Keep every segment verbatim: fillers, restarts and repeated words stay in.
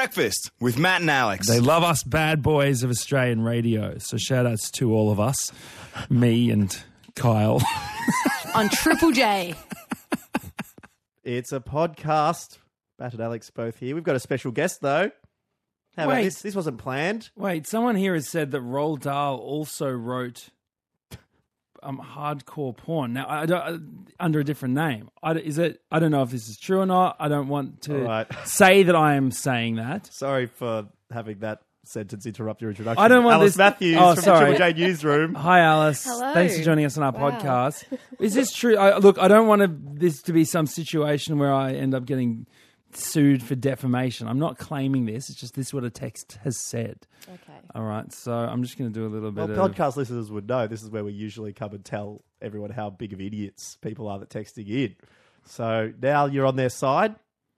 Breakfast with Matt and Alex. They love us bad boys of Australian radio. So shout outs to all of us, me and Kyle. On Triple J. It's a podcast. Matt and Alex both here. We've got a special guest, though. How about Wait. this? This wasn't planned. Wait, someone here has said that Roald Dahl also wrote um, hardcore porn. Now, I don't, uh, under a different name. I, don't- is it? I don't know if this is true or not. I don't want to All right. say that I am saying that. Sorry for having that sentence interrupt your introduction. I don't want Alice this- Matthews Oh, from sorry. the Triple J Newsroom. Hi, Alice. Hello. Thanks for joining us on our Wow. podcast. Is this true? I, look, I don't want to, this to be some situation where I end up getting sued for defamation. I'm not claiming this. It's just this is what a text has said. Okay. All right, so I'm just going to do a little Well, bit of... podcast listeners would know this is where we usually come and tell everyone how big of idiots people are that texting in. So now you're on their side.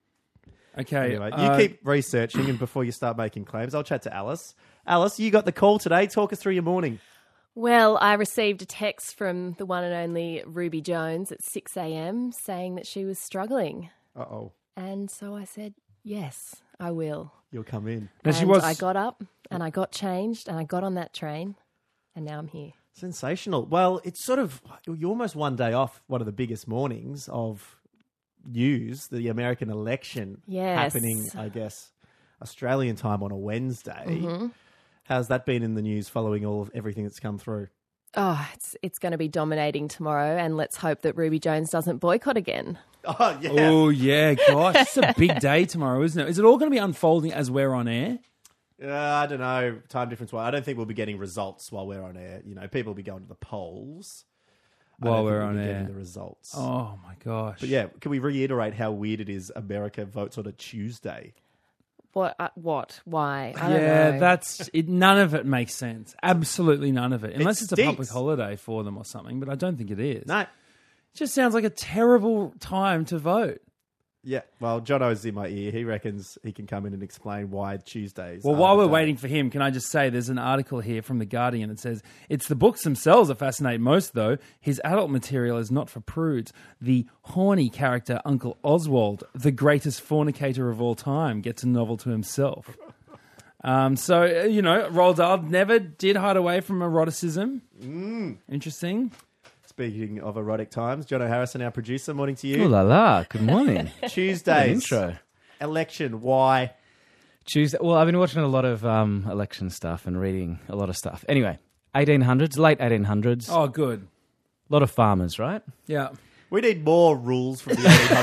Okay. Anyway, you uh, keep researching, and before you start making claims, I'll chat to Alice. Alice, you got the call today. Talk us through your morning. Well, I received a text from the one and only Ruby Jones at six a.m. saying that she was struggling. Uh-oh. And so I said, yes, I will. You'll come in. Now, she and was... I got up and I got changed and I got on that train and now I'm here. Sensational. Well, it's sort of, you're almost one day off one of the biggest mornings of news, the American election Yes. happening, I guess, Australian time on a Wednesday. Mm-hmm. How's that been in the news following all of everything that's come through? Oh, it's it's going to be dominating tomorrow and let's hope that Ruby Jones doesn't boycott again. Oh, yeah. Oh, yeah, gosh. It's a big day tomorrow, isn't it? Is it all going to be unfolding as we're on air? Uh, I don't know. Time difference. I don't think we'll be getting results while we're on air. You know, people will be going to the polls I While don't think we're we'll on be getting air. the results. Oh, my gosh. But yeah, can we reiterate how weird it is America votes on a Tuesday? What? Uh, what? Why? I don't Yeah, know. that's it. None of it makes sense. Absolutely none of it. Unless it's a stinks. public holiday for them or something, but I don't think it is. No. It just sounds like a terrible time to vote. Yeah, well, Jono's in my ear. He reckons he can come in and explain why Tuesdays. Well, are while the we're day. waiting for him, can I just say there's an article here from The Guardian that says, it's the books themselves that fascinate most, though. His adult material is not for prudes. The horny character Uncle Oswald, the greatest fornicator of all time, gets a novel to himself. Um, so, uh, you know, Roald Dahl never did hide away from eroticism. Mm. Interesting. Speaking of erotic times, Jono Harrison, our producer, morning to you. Ooh la la, good morning. Tuesdays. Intro. Election, why? Tuesday. Well, I've been watching a lot of um, election stuff and reading a lot of stuff. Anyway, eighteen hundreds, late eighteen hundreds. Oh, good. A lot of farmers, right? Yeah. We need more rules from the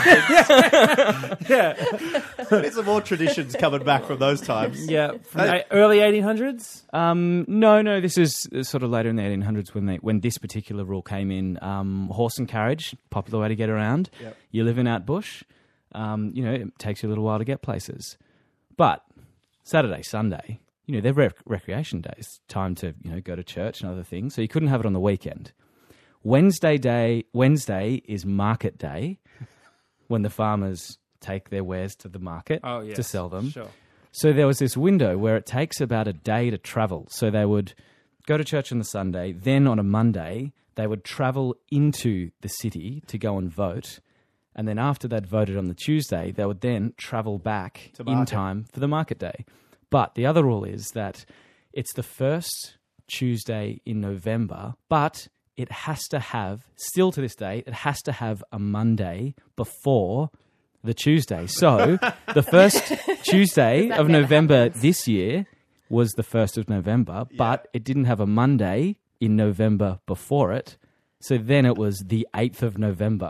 eighteen hundreds. Yeah. We need some more traditions coming back from those times. Yeah. From the early eighteen hundreds? Um, no, no, this is sort of later in the eighteen hundreds when they when this particular rule came in. Um, horse and carriage, popular way to get around. Yep. You live in out bush. Um, you know, it takes you a little while to get places. But Saturday, Sunday, you know, they're rec- recreation days. Time to, you know, go to church and other things. So you couldn't have it on the weekend. Wednesday day, Wednesday is market day when the farmers take their wares to the market Oh, yes. to sell them. Sure. So there was this window where it takes about a day to travel. So they would go to church on the Sunday, then on a Monday, they would travel into the city to go and vote. And then after they'd voted on the Tuesday, they would then travel back To in market. time for the market day. But the other rule is that it's the first Tuesday in November, but it has to have, still to this day, it has to have a Monday before the Tuesday. So the first Tuesday of November this year was the first of November, but it didn't have a Monday in November before it. So then it was the eighth of November.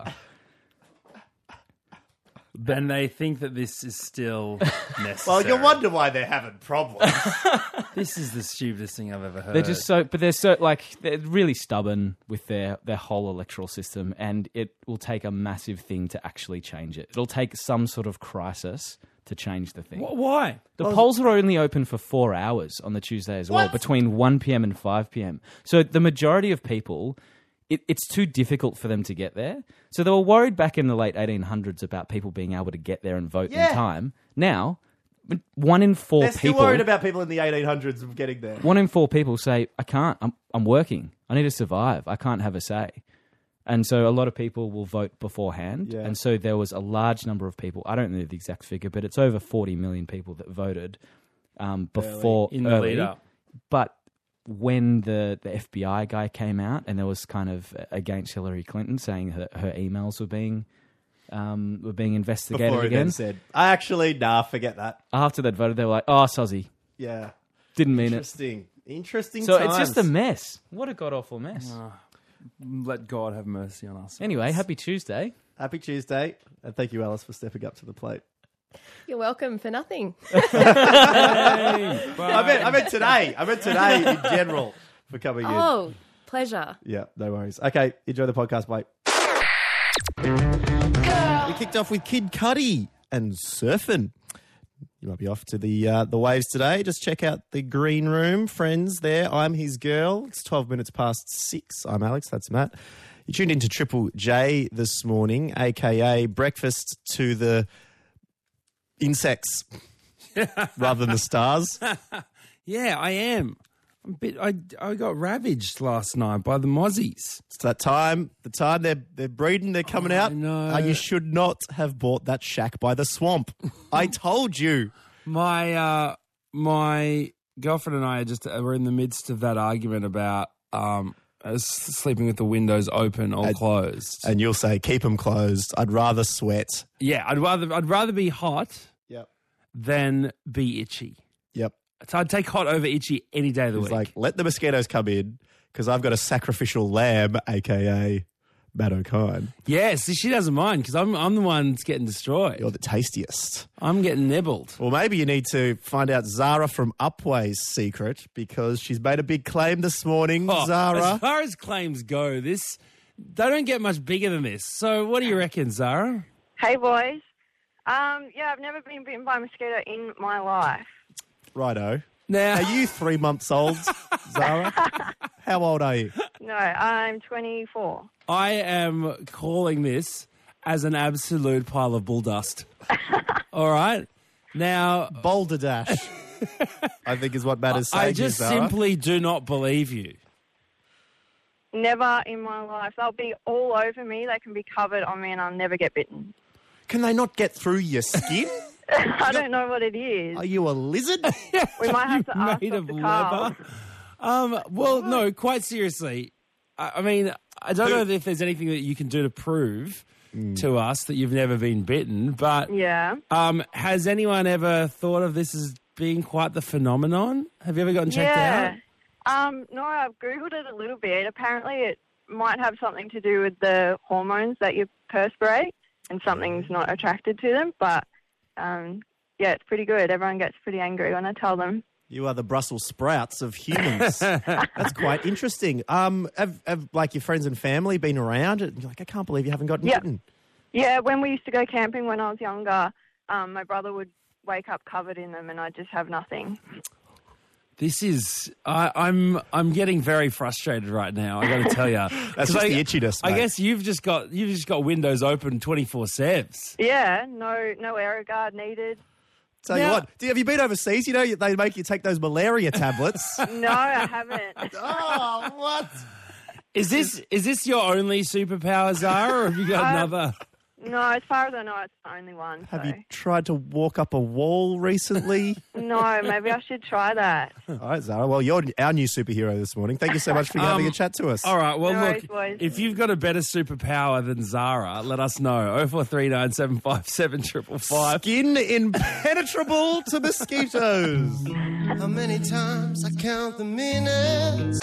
And they think that this is still necessary. Well, you wonder why they're having problems. This is the stupidest thing I've ever heard. They're just so, but they're so, like, they're really stubborn with their, their whole electoral system, and it will take a massive thing to actually change it. It'll take some sort of crisis to change the thing. Wh- Why? The polls are only open for four hours on the Tuesday as well, What? between one p.m. and five p.m. So the majority of people, it, it's too difficult for them to get there. So they were worried back in the late eighteen hundreds about people being able to get there and vote Yeah. in time. Now, one in four They're still people... worried about people in the eighteen hundreds of getting there. One in four people say, I can't, I'm, I'm working. I need to survive. I can't have a say. And so a lot of people will vote beforehand. Yeah. And so there was a large number of people. I don't know the exact figure, but it's over forty million people that voted um, before in the early. lead up. But when the, the F B I guy came out and there was kind of against Hillary Clinton saying her, her emails were being um, were being investigated Before he again. then said, I actually, nah, forget that. After they'd voted, they were like, oh, sozzy. Yeah. Didn't mean it. Interesting. Interesting So times. it's just a mess. What a god-awful mess. Let God have mercy on us. Anyway, happy Tuesday. Happy Tuesday. And thank you, Alice, for stepping up to the plate. You're welcome for nothing. I meant, I meant today. I meant today in general for coming in. Oh, pleasure. Yeah, no worries. Okay, enjoy the podcast, mate. We kicked off with Kid Cudi and surfing. You might be off to the uh, the waves today. Just check out the green room, friends. There, I'm his girl. It's twelve minutes past six. I'm Alex. That's Matt. You tuned into Triple J this morning, aka breakfast to the insects rather than the stars. Yeah, I am. I'm a bit, I, I got ravaged last night by the mozzies. It's that time, the time they're they're breeding, they're coming Oh, out. no. Uh, you should not have bought that shack by the swamp. I told you. My uh, my girlfriend and I are just uh, we're in the midst of that argument about um, us sleeping with the windows open or And- closed. And you'll say, keep them closed. I'd rather sweat. yeah, I'd rather I'd rather be hot Yep. than be itchy. Yep. So I'd take hot over itchy any day of the It's week. like, let the mosquitoes come in because I've got a sacrificial lamb, a k a. Matt O'Kine. yeah, see, she doesn't mind because I'm I'm the one that's getting destroyed. You're the tastiest. I'm getting nibbled. Well, maybe you need to find out Zara from Upway's secret because she's made a big claim this morning, Oh, Zara. As far as claims go, this they don't get much bigger than this. So what do you reckon, Zara? Hey, boys. Um, yeah, I've never been bitten by a mosquito in my life. Righto. Now, Are you three months old, Zara? How old are you? No, I'm twenty-four. I am calling this as an absolute pile of bull dust. All right. Now, Boulder Dash, I think is what Matt is saying. I just here, Zara. simply do not believe you. Never in my life. They'll be all over me. They can be covered on me and I'll never get bitten. Can they not get through your skin? I don't know what it is. Are you a lizard? We might have to ask Made of Doctor Carl. leather. Um, well, no, quite seriously. I, I mean, I don't know if there's anything that you can do to prove to us that you've never been bitten, but Yeah. um, has anyone ever thought of this as being quite the phenomenon? Have you ever gotten checked yeah. out? Um, no, I've Googled it a little bit. Apparently it might have something to do with the hormones that you perspirate and something's not attracted to them. But, um, yeah, it's pretty good. Everyone gets pretty angry when I tell them. You are the Brussels sprouts of humans. That's quite interesting. Um, have, have like your friends and family been around? And you're like, I can't believe you haven't gotten Yeah. bitten. Yeah, when we used to go camping when I was younger, um, my brother would wake up covered in them and I'd just have nothing. This is I, I'm I'm getting very frustrated right now. I got to tell you, That's just the itchiness, I mate. guess you've just got you've just got windows open twenty-four sevens. Yeah, no no Aerogard needed. Tell you Now- what, do, have you been overseas? You know, they make you take those malaria tablets. No, I haven't. Oh, what? Is this is this your only superpower, Zara, or have you got Uh, another? No, as far as I know, it's the only one. Have so. you tried to walk up a wall recently? No, maybe I should try that. All right, Zara. Well, you're our new superhero this morning. Thank you so much for having Um, a chat to us. All right. Well, No look, worries, boys. if you've got a better superpower than Zara, let us know. Oh four three nine seven five seven triple five. Skin impenetrable to mosquitoes. How many times I count the minutes?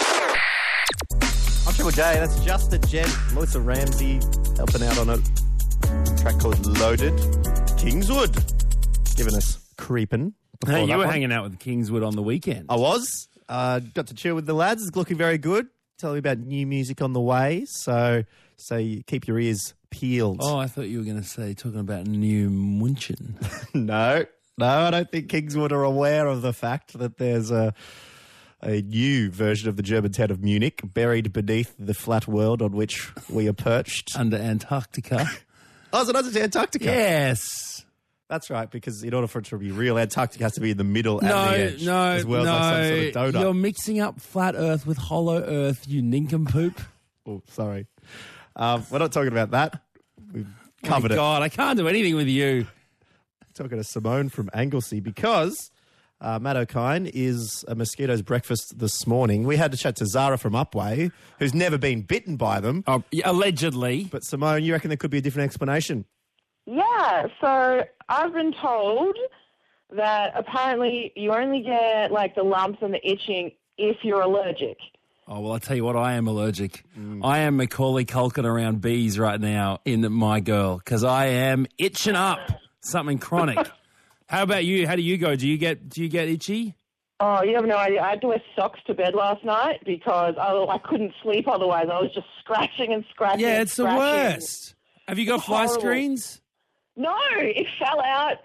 I'm Triple J. That's just the gent. Melissa Ramsey helping out on a track called Loaded. Kingswood giving us creeping. before Hey, you that were one. hanging out with Kingswood on the weekend. I was. Uh, got to chill with the lads. It's looking very good. Tell me about new music on the way. So, so you keep your ears peeled. Oh, I thought you were going to say talking about new Munchen. No, no, I don't think Kingswood are aware of the fact that there's a a new version of the German town of Munich buried beneath the flat world on which we are perched. Under Antarctica. Oh, so that's Antarctica. Yes. That's right, because in order for it to be real, Antarctica has to be in the middle No, and the edge. no, as well no. as like some sort of donut. You're mixing up flat Earth with hollow Earth, you nincompoop. Oh, sorry. Um, we're not talking about that. We've covered oh it. God, I can't do anything with you. Talking to Simone from Anglesey because uh, Matt O'Kine is a mosquito's breakfast this morning. We had to chat to Zara from Upway, who's never been bitten by them. Oh, yeah, allegedly. But Simone, you reckon there could be a different explanation? Yeah, so I've been told that apparently you only get like the lumps and the itching if you're allergic. Oh, well, I'll tell you what, I am allergic. Mm. I am Macaulay Culkin around bees right now in My Girl because I am itching up something chronic. How about you? How do you go? Do you get do you get itchy? Oh, you have no idea. I had to wear socks to bed last night because I, I couldn't sleep otherwise. I was just scratching and scratching. Yeah, and it's scratching. the worst. Have you got It's fly horrible. screens? No, it fell out.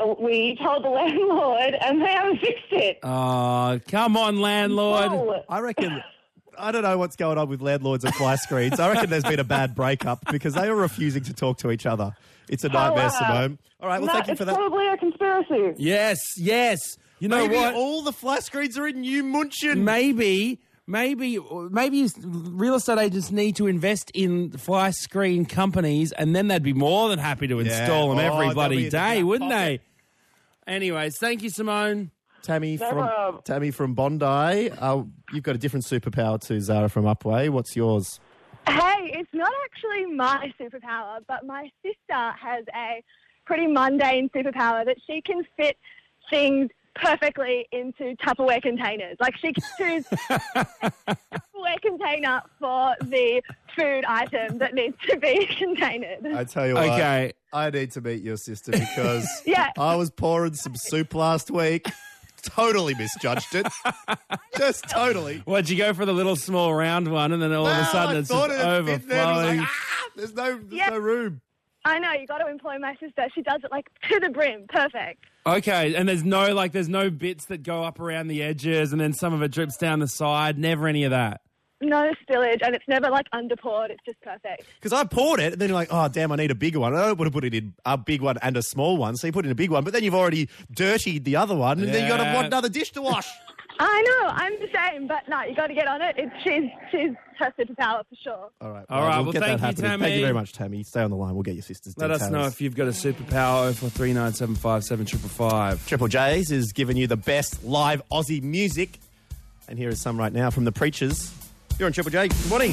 We told the landlord and they haven't fixed it. Oh, come on, landlord. No. I reckon... I don't know what's going on with landlords and fly screens. I reckon there's been a bad breakup because they are refusing to talk to each other. It's a nightmare, Oh, wow. Simone. All right, well, no, thank you it's for that. probably a conspiracy. Yes, yes. You know Maybe what? all the fly screens are in New Munchen. Maybe, maybe, maybe real estate agents need to invest in fly screen companies, and then they'd be more than happy to Yeah. install them Oh, every they'll bloody be in the day, back wouldn't pocket. they? Anyways, thank you, Simone. Tammy No from problem. Tammy from Bondi. Uh, you've got a different superpower to Zara from Upway. What's yours? Hey, it's not actually my superpower, but my sister has a pretty mundane superpower that she can fit things perfectly into Tupperware containers. Like she can choose a Tupperware container for the food item that needs to be contained. I tell you what, Okay. I need to meet your sister because Yeah. I was pouring some soup last week. Totally misjudged it. Just totally. What'd you go for the little small round one, and then all of a Well, sudden I it's thought just it'd fit there, and it was overflowing? like, ah, there's no, there's Yeah. no room. I know, you got to employ my sister. She does it like to the brim. Perfect. Okay, and there's no like, there's no bits that go up around the edges, and then some of it drips down the side. Never any of that. No spillage, and it's never like underpoured. It's just perfect. Because I poured it, and then you're like, oh, damn, I need a bigger one. I don't want to put it in a big one and a small one, so you put in a big one, but then you've already dirtied the other one, and then you got to Yeah. want another dish to wash. I know, I'm the same, but no, you got to get on it. It's, she's she's her superpower for sure. All right. All right, well, get thank that you, happening. Tammy. Thank you very much, Tammy. Stay on the line. We'll get your sister's Let details. us know if you've got a superpower. oh four three nine seven five seven five five. Triple J's is giving you the best live Aussie music. And here is some right now from The Preachers. You're on Triple J. Good morning.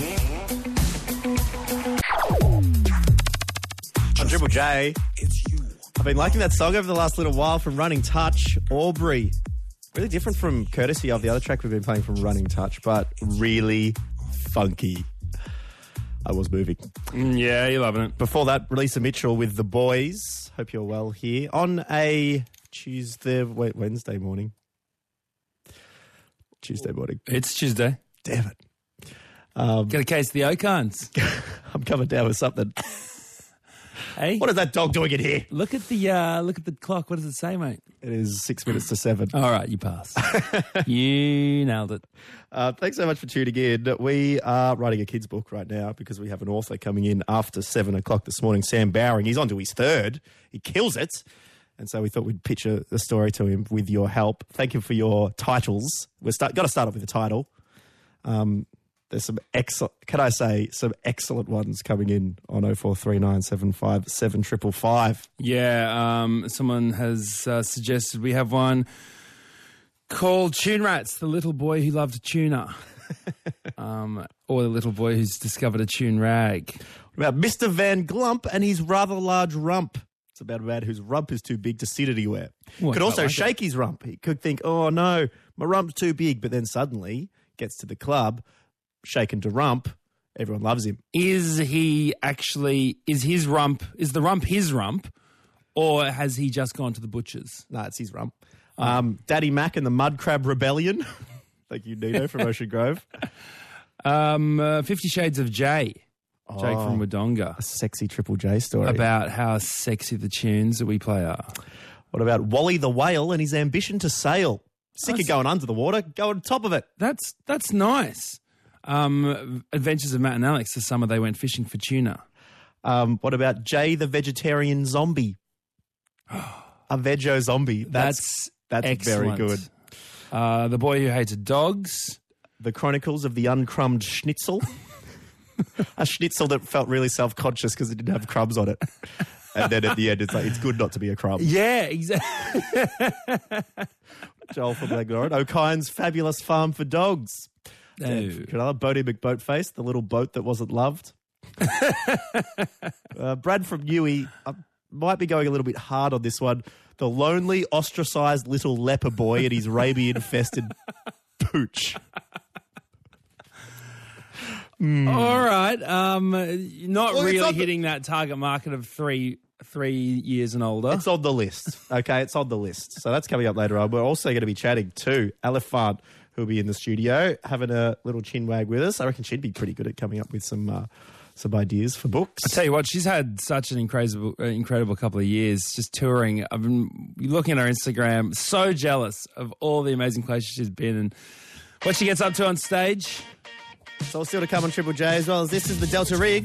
On Triple J, it's you. I've been liking that song over the last little while from Running Touch, Aubrey. Really different from Courtesy of the other track we've been playing from Running Touch, but really funky. I was moving. Mm, yeah, you're loving it. Before that, Lisa Mitchell with The Boys. Hope you're well here on a Tuesday, wait, Wednesday morning. Tuesday morning. It's Tuesday. Damn it. Um, Get a case of the Ocons. I'm coming down with something. Hey, What is that dog doing in here? look at the uh, look at the clock. What does it say, mate? It is six minutes to seven. All right, you pass. You nailed it. Uh, thanks so much for tuning in. We are writing a kid's book right now because we have an author coming in after seven o'clock this morning, Sam Bowring. He's on to his third. He kills it. And so we thought we'd pitch a, a story to him with your help. Thank you for your titles. We've start, got to start off with the title. Um, there's some excellent, can I say, some excellent ones coming in on oh four three nine seven five seven five five. Yeah, um, someone has uh, suggested we have one called Tune Rats, the little boy who loved a tuna. um, or the little boy who's discovered a tune rag. What about Mister Van Glump and his rather large rump? It's about a man whose rump is too big to sit anywhere. Well, could I also like shake his rump. He could think, oh no, my rump's too big, but then suddenly gets to the club, shaken to rump, everyone loves him. Is he actually, is his rump, is the rump his rump, or has he just gone to the butcher's? No, it's his rump. Um, Daddy Mac and the Mud Crab Rebellion. Thank you, Nino from Ocean Grove. Um, uh, Fifty Shades of Jay, Jake Oh. from Wodonga, A sexy Triple J story. about how sexy the tunes that we play are. What about Wally the Whale and his ambition to sail? Sick of going under the water, go on top of it. That's that's nice. Um, Adventures of Matt and Alex this summer, they went fishing for tuna. Um, what about Jay the Vegetarian Zombie? A veggie zombie. That's That's that's very excellent. good. Uh, the Boy Who Hated Dogs. The Chronicles of the Uncrumbed Schnitzel. a schnitzel that felt really self-conscious because it didn't have crumbs on it. And then at the end, it's like, it's good not to be a crumb. Yeah, exactly. Joel from Langnoran. O'Kine's Fabulous Farm for Dogs. No. Another Bodie McBoatface, the little boat that wasn't loved. uh, Brad from Newey, I might be going a little bit hard on this one. The lonely, ostracised little leper boy and his rabies-infested pooch. Mm. All right. Um, not Well, it's really on the- hitting that target market of three three years and older. It's on the list. Okay, it's on the list. So that's coming up later on. We're also going to be chatting to Alifant, who'll be in the studio, having a little chin wag with us. I reckon she'd be pretty good at coming up with some uh, some ideas for books. I tell you what, she's had such an incredible, uh, incredible couple of years just touring. I've been looking at her Instagram, so jealous of all the amazing places she's been and what she gets up to on stage. It's all still to come on Triple J as well as this is the Delta Riggs.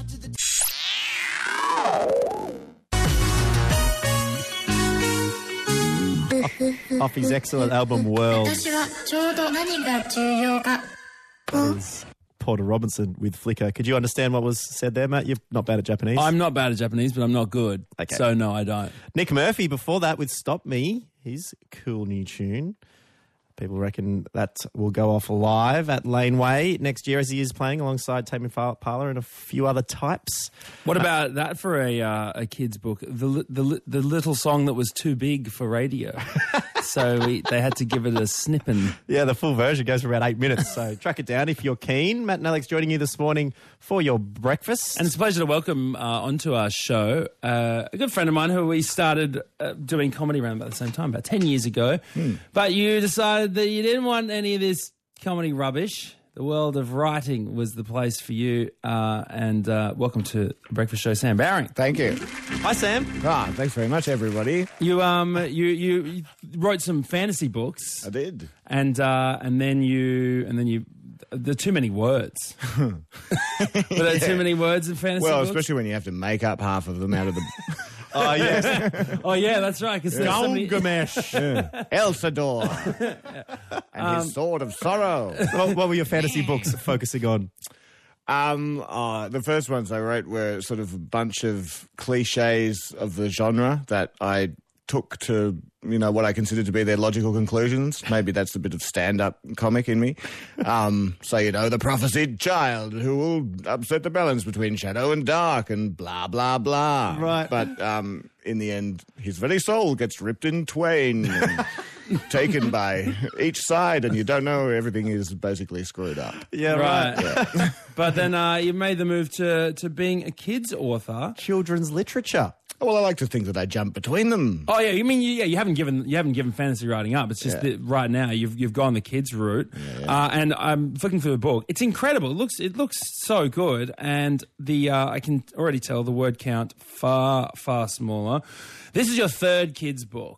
Off his excellent album World. That is Porter Robinson with Flicker. Could you understand what was said there, Matt? You're not bad at Japanese. I'm not bad at Japanese, but I'm not good. Okay. So, no, I don't. Nick Murphy before that with Stop Me. His cool new tune. People reckon that will go off live at Laneway next year as he is playing alongside Tame Impala and a few other types. What about that for a uh, a kid's book? The, li- the li- the little song that was too big for radio. So we, they had to give it a snipping. Yeah, the full version goes for about eight minutes. So track it down if you're keen. Matt and Alex joining you this morning for your breakfast. And it's a pleasure to welcome uh, onto our show uh, a good friend of mine who we started uh, doing comedy around about the same time, about ten years ago. Hmm. But you decided that you didn't want any of this comedy rubbish. The world of writing was the place for you. Uh, and uh, welcome to the Breakfast Show, Sam Bowring. Thank you. Hi, Sam. Ah, thanks very much, everybody. You um you, you you wrote some fantasy books. I did. And uh, and then you and then you there are too many words. Were there too many words in fantasy Well, books? especially when you have to make up half of them out of the... Oh, yes. Oh, yeah, that's right. Because there's so many... Gilgamesh. Yeah. Elsador. And Um, his sword of sorrow. what, what were your fantasy books focusing on? Um, uh, the first ones I wrote were sort of a bunch of cliches of the genre that I took to, you know, what I considered to be their logical conclusions. Maybe that's a bit of stand-up comic in me. Um, so, you know, the prophesied child who will upset the balance between shadow and dark and blah, blah, blah. Right. But um, in the end, his very soul gets ripped in twain and taken by each side, and you don't know, everything is basically screwed up. Yeah, right. Right. But then uh, you made the move to, to being a kids author. Children's literature. Well, I like to think that I jump between them. Oh yeah, you mean you, yeah? You haven't given you haven't given fantasy writing up. It's just Yeah. that right now you've you've gone the kids route, Uh, and I'm flicking through the book. It's incredible. It looks it looks so good, and the uh, I can already tell the word count far far smaller. This is your third kids book.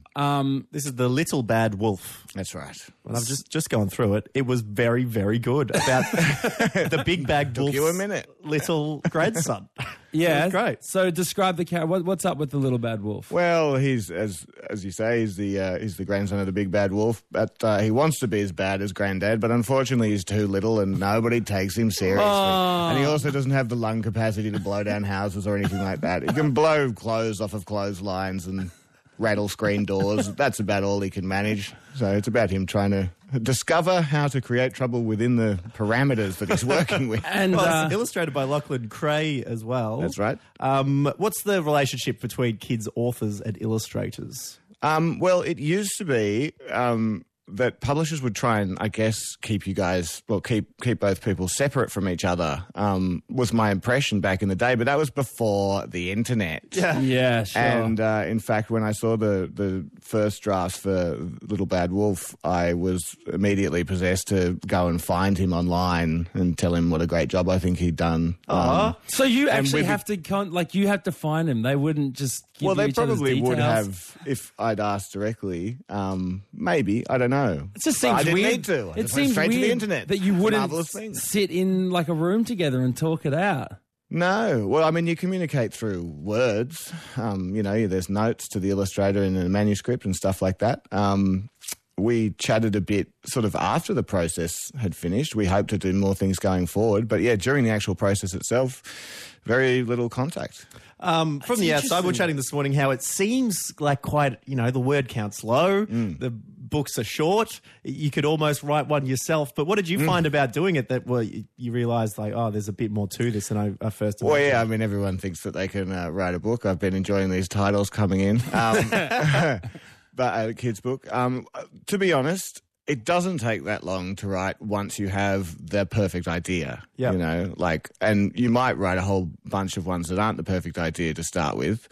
Um, This is The Little Bad Wolf. That's right. And I've just, just gone through it. It was very, very good about the big bag wolf's you a minute. little grandson. yeah, It was great. So describe the character. What, what's up with the little bad wolf? Well, he's as as you say, he's the uh, he's the grandson of the big bad wolf. But uh, he wants to be as bad as Granddad, but unfortunately, he's too little, and nobody takes him seriously. Oh. And he also doesn't have the lung capacity to blow down houses or anything like that. He can blow clothes off of clotheslines and rattle screen doors. That's about all he can manage. So it's about him trying to discover how to create trouble within the parameters that he's working with. And Well, uh, it's illustrated by Lachlan Cray as well. That's right. Um, what's the relationship between kids authors and illustrators? Um, well, it used to be um, that publishers would try and, I guess, keep you guys, well, keep keep both people separate from each other, um, was my impression back in the day. But that was before the internet. Yeah. yeah, sure. And uh, in fact, when I saw the, the first drafts for Little Bad Wolf, I was immediately possessed to go and find him online and tell him what a great job I think he'd done. Um, so you and actually with- have to con- like you have to find him. They wouldn't just give well, you they each other's probably would details? have if I'd asked directly. Um, maybe, I don't know. It just But seems I didn't weird. need to. I It just went seems straight weird to the internet. that you It's a wouldn't marvelous thing. sit in like a room together and talk it out. No. Well, I mean, you communicate through words. Um, you know, there's notes to the illustrator in a manuscript and stuff like that. Um, we chatted a bit sort of after the process had finished. We hope to do more things going forward. But yeah, during the actual process itself, very little contact. Um, from the outside, we're chatting this morning how it seems like quite, you know, the word count's low, Mm. the books are short, you could almost write one yourself. But what did you Mm. find about doing it that well, you, you realised, like, oh, there's a bit more to this than I, I first Well, imagined? yeah, I mean, everyone thinks that they can uh, write a book. I've been enjoying these titles coming in. Um, but a kid's book. Um, to be honest, it doesn't take that long to write once you have the perfect idea. Yep. You know, like, and you might write a whole bunch of ones that aren't the perfect idea to start with.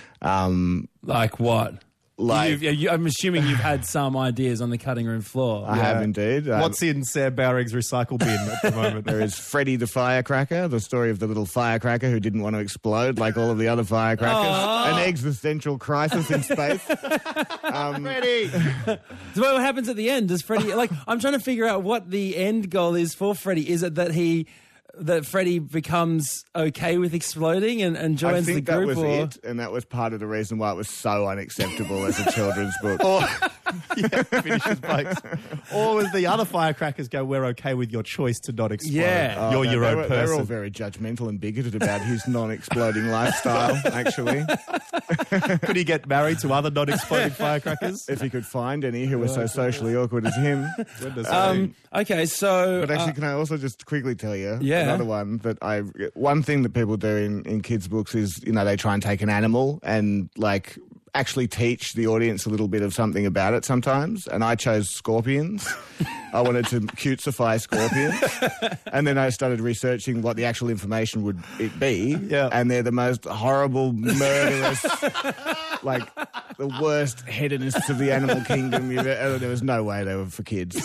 Um, Like what? Like- You've, you, I'm assuming you've had some ideas on the cutting room floor. I have indeed. Um, What's in Sam Bowring's recycle bin at the moment? There is Freddy the Firecracker, the story of the little firecracker who didn't want to explode like all of the other firecrackers. Aww. An existential crisis in space. Um, Freddy! So what happens at the end? Does Freddy like? I'm trying to figure out what the end goal is for Freddy. Is it that he, that Freddy becomes okay with exploding and, and I joins think the that group? was or? it, and that was part of the reason why it was so unacceptable as a children's book. Yeah, finishes blokes. Or as the other firecrackers go, we're okay with your choice to not explode. Yeah. Oh, You're no, your they own were, They're all person. very judgmental and bigoted about his non-exploding lifestyle, actually. Could he get married to other non-exploding firecrackers? If he could find any who were so socially awkward as him. Um, okay, so But actually, uh, can I also just quickly tell you Yeah. another one that I one thing that people do in, in kids' books is, you know, they try and take an animal and like actually teach the audience a little bit of something about it sometimes. And I chose scorpions. I wanted to cutesify scorpions. And then I started researching what the actual information would it be. Yeah. And they're the most horrible, murderous, like the worst hedonists of the animal kingdom. You've ever, there was no way they were for kids.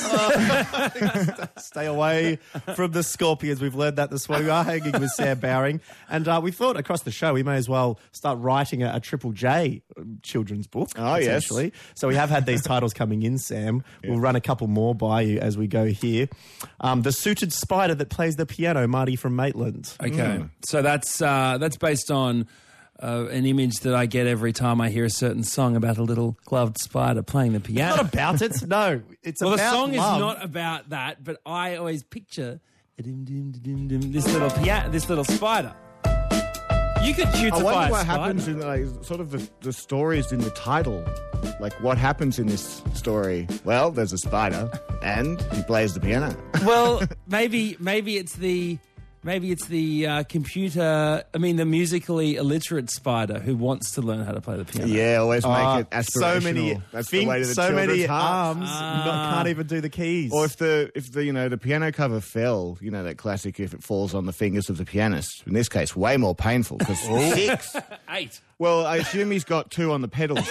Stay away from the scorpions. We've learned that this morning. We are hanging with Sam Bowring. And uh, we thought across the show we may as well start writing a, a Triple J children's book. Oh, yes. potentially. So we have had these titles coming in, Sam. We'll run a couple more by you as we go here. Um, the Suited Spider That Plays the Piano, Marty from Maitland. okay, so that's uh, that's based on uh, an image that I get every time I hear a certain song about a little gloved spider playing the piano. Not about it. No, it's well, the about song love. is not about that, but I always picture this little pia- this little spider. You could cutesify I wonder a what spider. happens in like, sort of the, the stories in the title. Like, what happens in this story? Well, there's a spider, and he plays the piano. Well, maybe maybe it's the maybe it's the uh, computer. I mean, the musically illiterate spider who wants to learn how to play the piano. Yeah, always make Oh, it aspirational. so many, That's fin- the way to the so children's many hearts. arms, Ah. not, can't even do the keys. Or if the if the you know the piano cover fell, you know that classic if it falls on the fingers of the pianist. In this case, way more painful because six. Eight. Well, I assume he's got two on the pedals.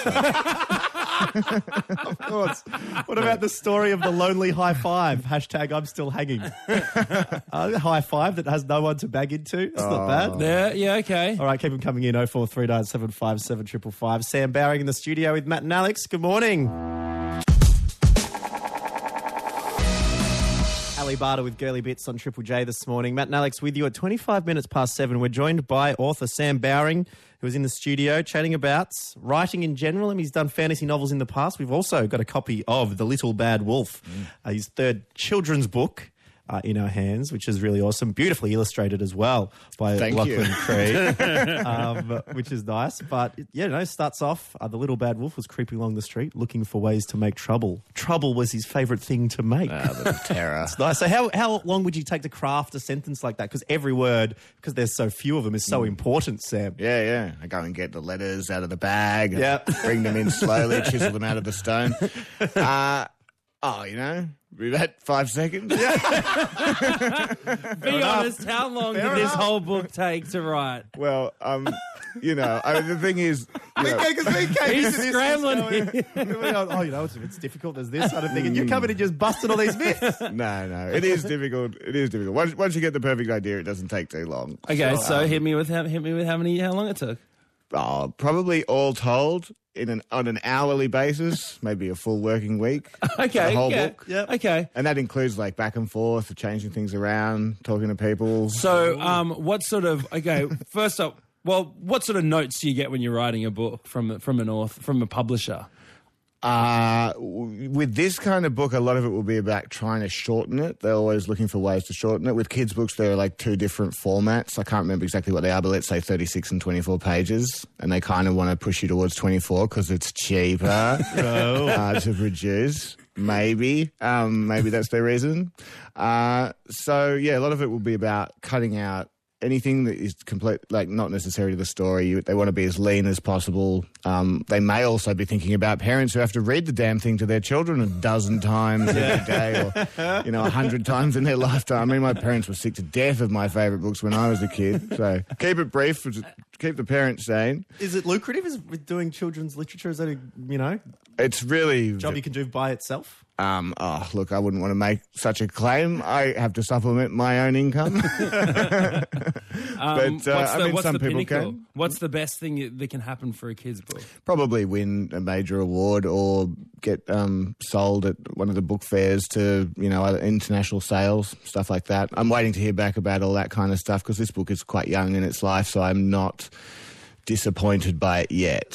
Of course. What about the story of the lonely high five? Hashtag I'm still hanging. uh, high five that has no one to bag into. That's not bad. Yeah, yeah, okay. All right, keep them coming in. oh four three nine seven five seven five five five. Sam Bowring in the studio with Matt and Alex. Good morning. Ali Barter with Girly Bits on Triple J this morning. Matt and Alex with you at twenty-five minutes past seven. We're joined by author Sam Bowring, who is in the studio chatting about writing in general. I mean, he's done fantasy novels in the past. We've also got a copy of The Little Bad Wolf, uh, his third children's book. Uh, in our hands, which is really awesome. Beautifully illustrated as well by Thank Lachlan you. Cree, um, which is nice. But, yeah, no, starts off, uh, the little bad wolf was creeping along the street looking for ways to make trouble. Trouble was his favourite thing to make. Ah, the terror. It's nice. So how, how long would you take to craft a sentence like that? Because every word, because there's so few of them, is so important, Sam. Yeah, yeah. I go and get the letters out of the bag. and Yeah. Bring them in slowly, chisel them out of the stone. Uh, oh, you know, about five seconds. Yeah. Be honest, how long Fair did this enough. whole book take to write? Well, um, you know, I mean, the thing is, you know, He's scrambling. Oh, you know, it's, it's difficult. There's this sort of thing. And you come in and just busted all these myths. no, no, it is difficult. It is difficult. Once, once you get the perfect idea, it doesn't take too long. Okay, so hit me with how, hit me with how many how long it took. Oh, probably all told, in an on an hourly basis, maybe a full working week. Okay, the whole yeah, book. Yep. Okay. And that includes like back and forth, changing things around, talking to people. So, um, what sort of okay? First up, well, what sort of notes do you get when you're writing a book from from an author, from a publisher? Uh, w- with this kind of book, a lot of it will be about trying to shorten it. They're always looking for ways to shorten it. With kids' books, there are like two different formats. I can't remember exactly what they are, but let's say thirty-six and twenty-four pages. And they kind of want to push you towards twenty-four because it's cheaper uh, to produce. Maybe. Um, maybe that's their reason. Uh, so, yeah, a lot of it will be about cutting out anything that is complete, like not necessary to the story. You, they want to be as lean as possible. Um, they may also be thinking about parents who have to read the damn thing to their children a dozen times every day, or you know, a hundred times in their lifetime. I mean, my parents were sick to death of my favourite books when I was a kid. So keep it brief, keep the parents sane. Is it lucrative? Is doing children's literature? Is that a you know It's really job you can do by itself? Um, oh, look, I wouldn't want to make such a claim. I have to supplement my own income. Um, but uh, what's the, I mean, what's some the people pinnacle? can. What's the best thing that can happen for a kid's book? Probably win a major award or get um, sold at one of the book fairs to, you know, international sales, stuff like that. I'm waiting to hear back about all that kind of stuff because this book is quite young in its life, so I'm not disappointed by it yet.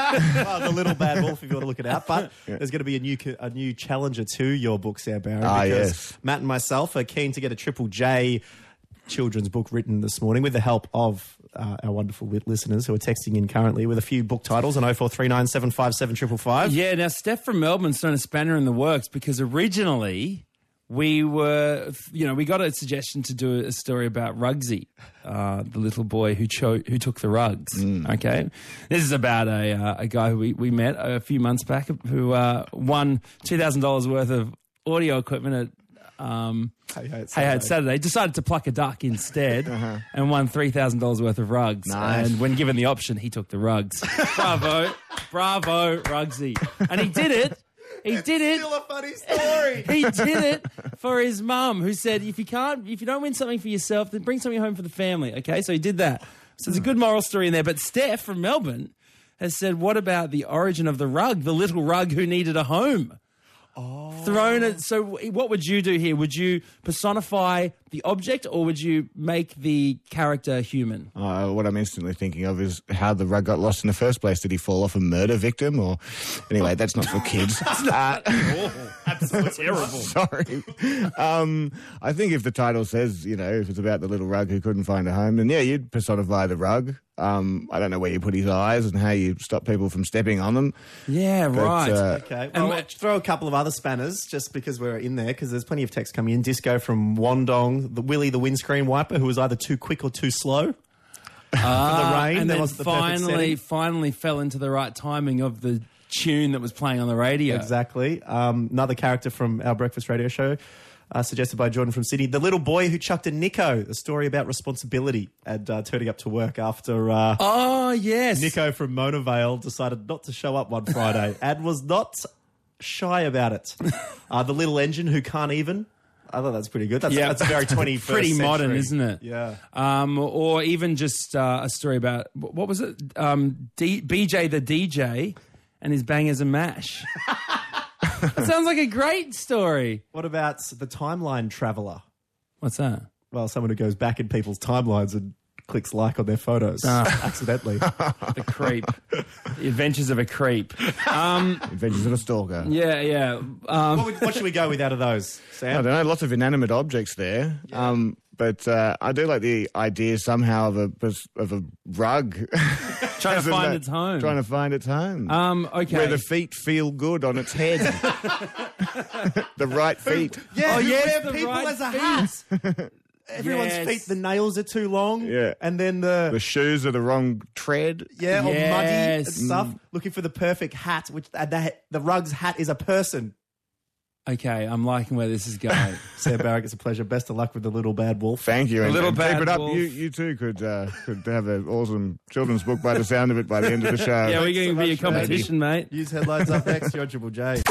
Oh, The Little Bad Wolf, if you want to look it out. But yeah. There's going to be a new a new challenger to your book, Sam Barron. Ah, because yes. Matt and myself are keen to get a Triple J children's book written this morning with the help of uh, our wonderful listeners who are texting in currently with a few book titles on oh four three nine, seven five seven, five five five. Yeah, now Steph from Melbourne's thrown a spanner in the works because originally we were, you know, we got a suggestion to do a story about Rugsy, uh, the little boy who cho- who took the rugs. Mm. Okay, this is about a uh, a guy who we, we met a few months back who uh, won two thousand dollars worth of audio equipment at um, Hey Hey It's Hey Hey Saturday. It's Saturday. Decided to pluck a duck instead Uh-huh. and won three thousand dollars worth of rugs. Nice. And when given the option, he took the rugs. Bravo, bravo, Rugsy, and he did it. He did it. Still a funny story. He did it for his mum, who said, "If you can't, if you don't win something for yourself, then bring something home for the family." Okay, so he did that. So there's a good moral story in there. But Steph from Melbourne has said, "What about the origin of the rug? The little rug who needed a home." Oh. Thrown it. So what would you do here? Would you personify the object or would you make the character human? Uh, what I'm instantly thinking of is how the rug got lost in the first place. Did he fall off a murder victim? Or anyway, that's not for kids. uh, Absolutely terrible. Sorry. Um, I think if the title says, you know, if it's about the little rug who couldn't find a home, then yeah, you'd personify the rug. Um, I don't know where you put his eyes and how you stop people from stepping on them. Yeah, But, right. uh, Okay, And well, ma- throw a couple of other spanners just because we're in there because there's plenty of text coming in. Disco from Wandong, the Willie the windscreen wiper who was either too quick or too slow. Ah, for the rain, and there then was the perfect finally, setting. finally fell into the right timing of the tune that was playing on the radio. Exactly. Um, another character from our breakfast radio show, uh, suggested by Jordan from Sydney. The little boy who chucked a Nico, a story about responsibility and uh, turning up to work after uh, Oh, yes. Nico from Mona Vale decided not to show up one Friday and was not shy about it. Uh, the little engine who can't even. I thought that's pretty good. That's, Yeah. that's very twenty-first Pretty century. modern, isn't it? Yeah. Um, or even just uh, a story about, what was it? Um, D- B J the D J and his bangers and mash. That sounds like a great story. What about the timeline traveller? What's that? Well, someone who goes back in people's timelines and clicks like on their photos Ah. accidentally. The creep. The adventures of a creep. Um, Adventures of a Stalker. yeah, yeah. Um, what, would- what should we go with out of those, I Sam? don't know, lots of inanimate objects there. Um, but uh, I do like the idea somehow of a of a rug. trying to Isn't find that- its home. Trying to find its home. Um, okay. Where the feet feel good on its head. The right feet. Yeah, Oh, who yes, wear the people right as a feet. hat. Everyone's Yes. feet, the nails are too long. Yeah. And then the, The shoes are the wrong tread. yeah, or muddy and Yes. stuff. Looking for the perfect hat, which and the, the rug's hat is a person. Okay, I'm liking where this is going. Sam Barrack, it's a pleasure. Best of luck with the little bad wolf. Thank you. A And, little and bad keep it up. wolf. You, you too could uh, could have an awesome children's book by the sound of it by the end of the show. Yeah, we're going to be a much, Randy. competition, mate. News headlines up next. You're on Triple J.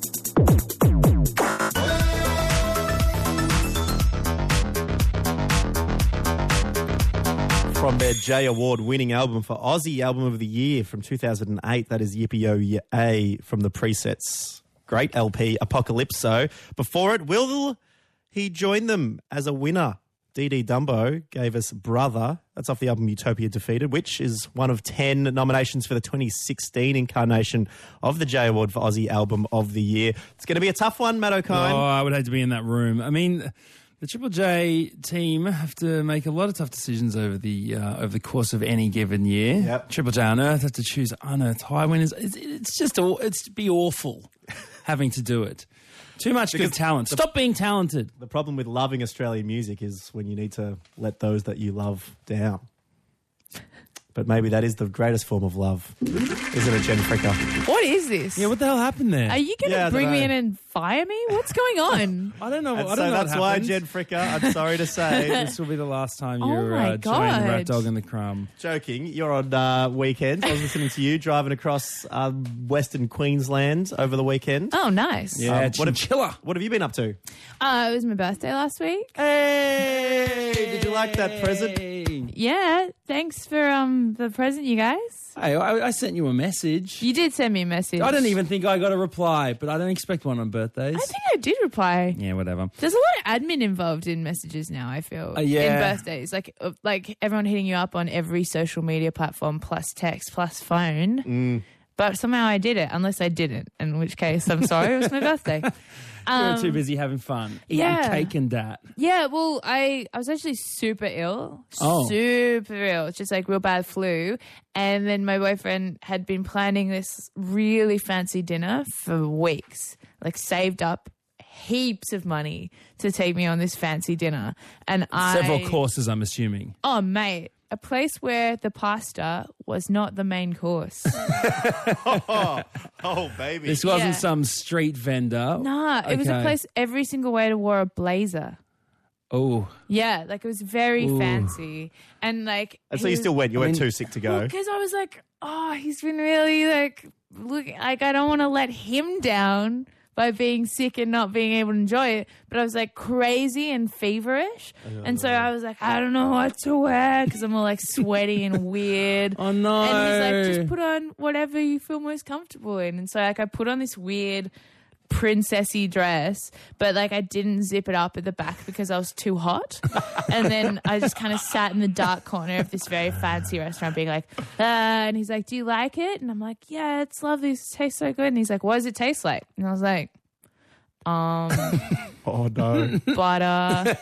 From their J Award winning album for Aussie Album of the Year from two thousand eight, that is Yippee-O-Yay from the Presets. Great L P, Apocalypso. Before it, will he join them as a winner Dee Dee Dumbo gave us Brother. That's off the album Utopia Defeated, which is one of ten nominations for the twenty sixteen incarnation of the J Award for Aussie Album of the Year. It's going to be a tough one, Matt O'Kine. Oh, I would hate to be in that room. I mean, the Triple J team have to make a lot of tough decisions over the uh, over the course of any given year. Yep. Triple J Unearthed have to choose Unearthed High winners. It's, it's just aw- it's be awful having to do it. Too much good talent. Stop being talented. The problem with loving Australian music is when you need to let those that you love down. But maybe that is the greatest form of love, isn't it, Jen Fricker? What is this? Yeah, what the hell happened there? Are you going to Yeah, I bring don't me know. in and fire me? What's going on? I don't know. And I don't so know that's what why, happened. Jen Fricker, I'm sorry to say, This will be the last time Oh you're my uh, joining Rat God. Dog and the Crumb. joking, you're on uh, weekend. I was listening to you driving across uh, Western Queensland over the weekend. Oh, nice. Yeah, Um, what have- chinchilla. What have you been up to? Uh, it was my birthday last week. Hey, did you like that present? Yeah, thanks for um the present, you guys. Hey, I, I sent you a message. You did send me a message. I don't even think I got a reply, but I don't expect one on birthdays. I think I did reply. Yeah, whatever. There's a lot of admin involved in messages now, I feel. Uh, yeah. In birthdays. Like uh, like everyone hitting you up on every social media platform plus text plus phone. Mm. But somehow I did it, unless I didn't, in which case I'm sorry, it was my birthday. You Um, were too busy having fun, eating yeah. cake and that. Yeah, well, I, I was actually super ill. Oh. Super ill. It's just like real bad flu. And then my boyfriend had been planning this really fancy dinner for weeks, like saved up heaps of money to take me on this fancy dinner. And I. Several courses, I'm assuming. Oh, mate. A place where the pasta was not the main course. oh, oh, baby. This wasn't Yeah. some street vendor. Nah, it was a Okay. place every single waiter wore a blazer. Oh, Yeah, like it was very Ooh. fancy. And like. And so he you was- still went. You I weren't mean- too sick to go. Because I was like, oh, he's been really like, look, like I don't want to let him down by being sick and not being able to enjoy it. But I was like crazy and feverish. And so I was like, I don't know what to wear because I'm all like sweaty and weird. oh no. And he's like, just put on whatever you feel most comfortable in. And so like I put on this weird princessy dress, but like I didn't zip it up at the back because I was too hot. And then I just kind of sat in the dark corner of this very fancy restaurant being like, uh, and he's like, do you like it? And I'm like, yeah, it's lovely. It tastes so good. And he's like, what does it taste like? And I was like, um, Oh, no. butter,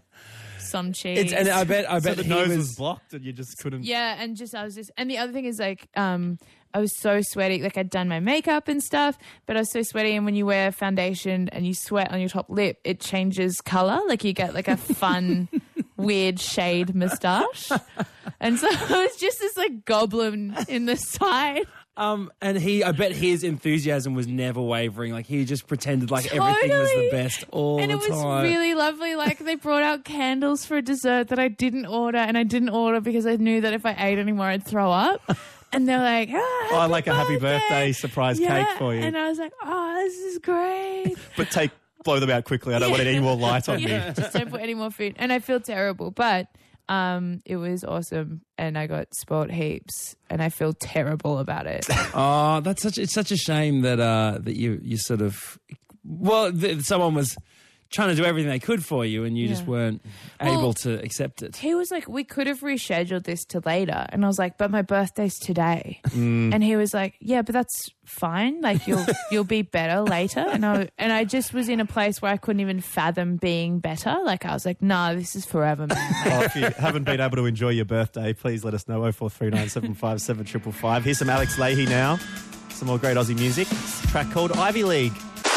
some cheese. It's, and I bet, I so bet the he nose was... was. blocked and you just couldn't... Yeah, and just I was just, and the other thing is like, um, I was so sweaty. Like I'd done my makeup and stuff, but I was so sweaty. And when you wear foundation and you sweat on your top lip, it changes color. Like you get like a fun, weird shade mustache. And so it was just this like goblin in the side. Um, and he, I bet his enthusiasm was never wavering. Like he just pretended like everything was the Totally. best all And the it was time. really lovely. Like they brought out candles for dessert that I didn't order, and I didn't order because I knew that if I ate anymore, I'd throw up. And they're like, oh, Oh, like a happy birthday surprise Yeah, cake for you. And I was like, oh, this is great. But take, blow them out quickly. I don't want any more light on Yeah, me. just don't put any more food. And I feel terrible, but um, it was awesome, and I got spoiled heaps, and I feel terrible about it. Oh, that's such. It's such a shame that uh, that you you sort of. Well, th- someone was trying to do everything they could for you, and you just Yeah. weren't Well, able to accept it. He was like, we could have rescheduled this to later. And I was like, but my birthday's today. And he was like, yeah, but that's fine. Like you'll you'll be better later. And I and I just was in a place where I couldn't even fathom being better. Like I was like, nah, this is forever, man. Oh, if you haven't been able to enjoy your birthday, please let us know. oh four three nine seven five seven five five five. Here's some Alex Leahy now. Some more great Aussie music. It's a track called Ivy League.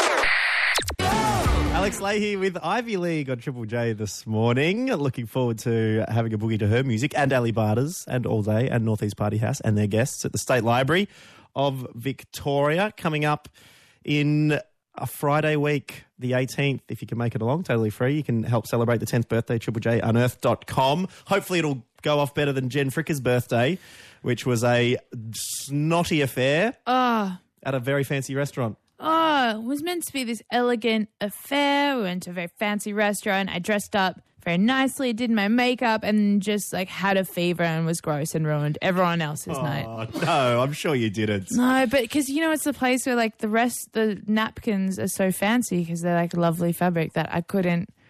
Alex Leahy with Ivy League on Triple J this morning. Looking forward to having a boogie to her music and Ali Barter's and All Day and Northeast Party House and their guests at the State Library of Victoria coming up in a Friday week, the eighteenth. If you can make it along, totally free. You can help celebrate the tenth birthday, triple j unearthed dot com. Hopefully it'll go off better than Jen Fricker's birthday, which was a snotty affair Oh, at a very fancy restaurant. oh, it was meant to be this elegant affair. We went to a very fancy restaurant. I dressed up very nicely, did my makeup, and just like had a fever and was gross and ruined everyone else's night. Oh, no, I'm sure you didn't. No, but because, you know, it's the place where, like, the rest, the napkins are so fancy because they're, like, lovely fabric that I couldn't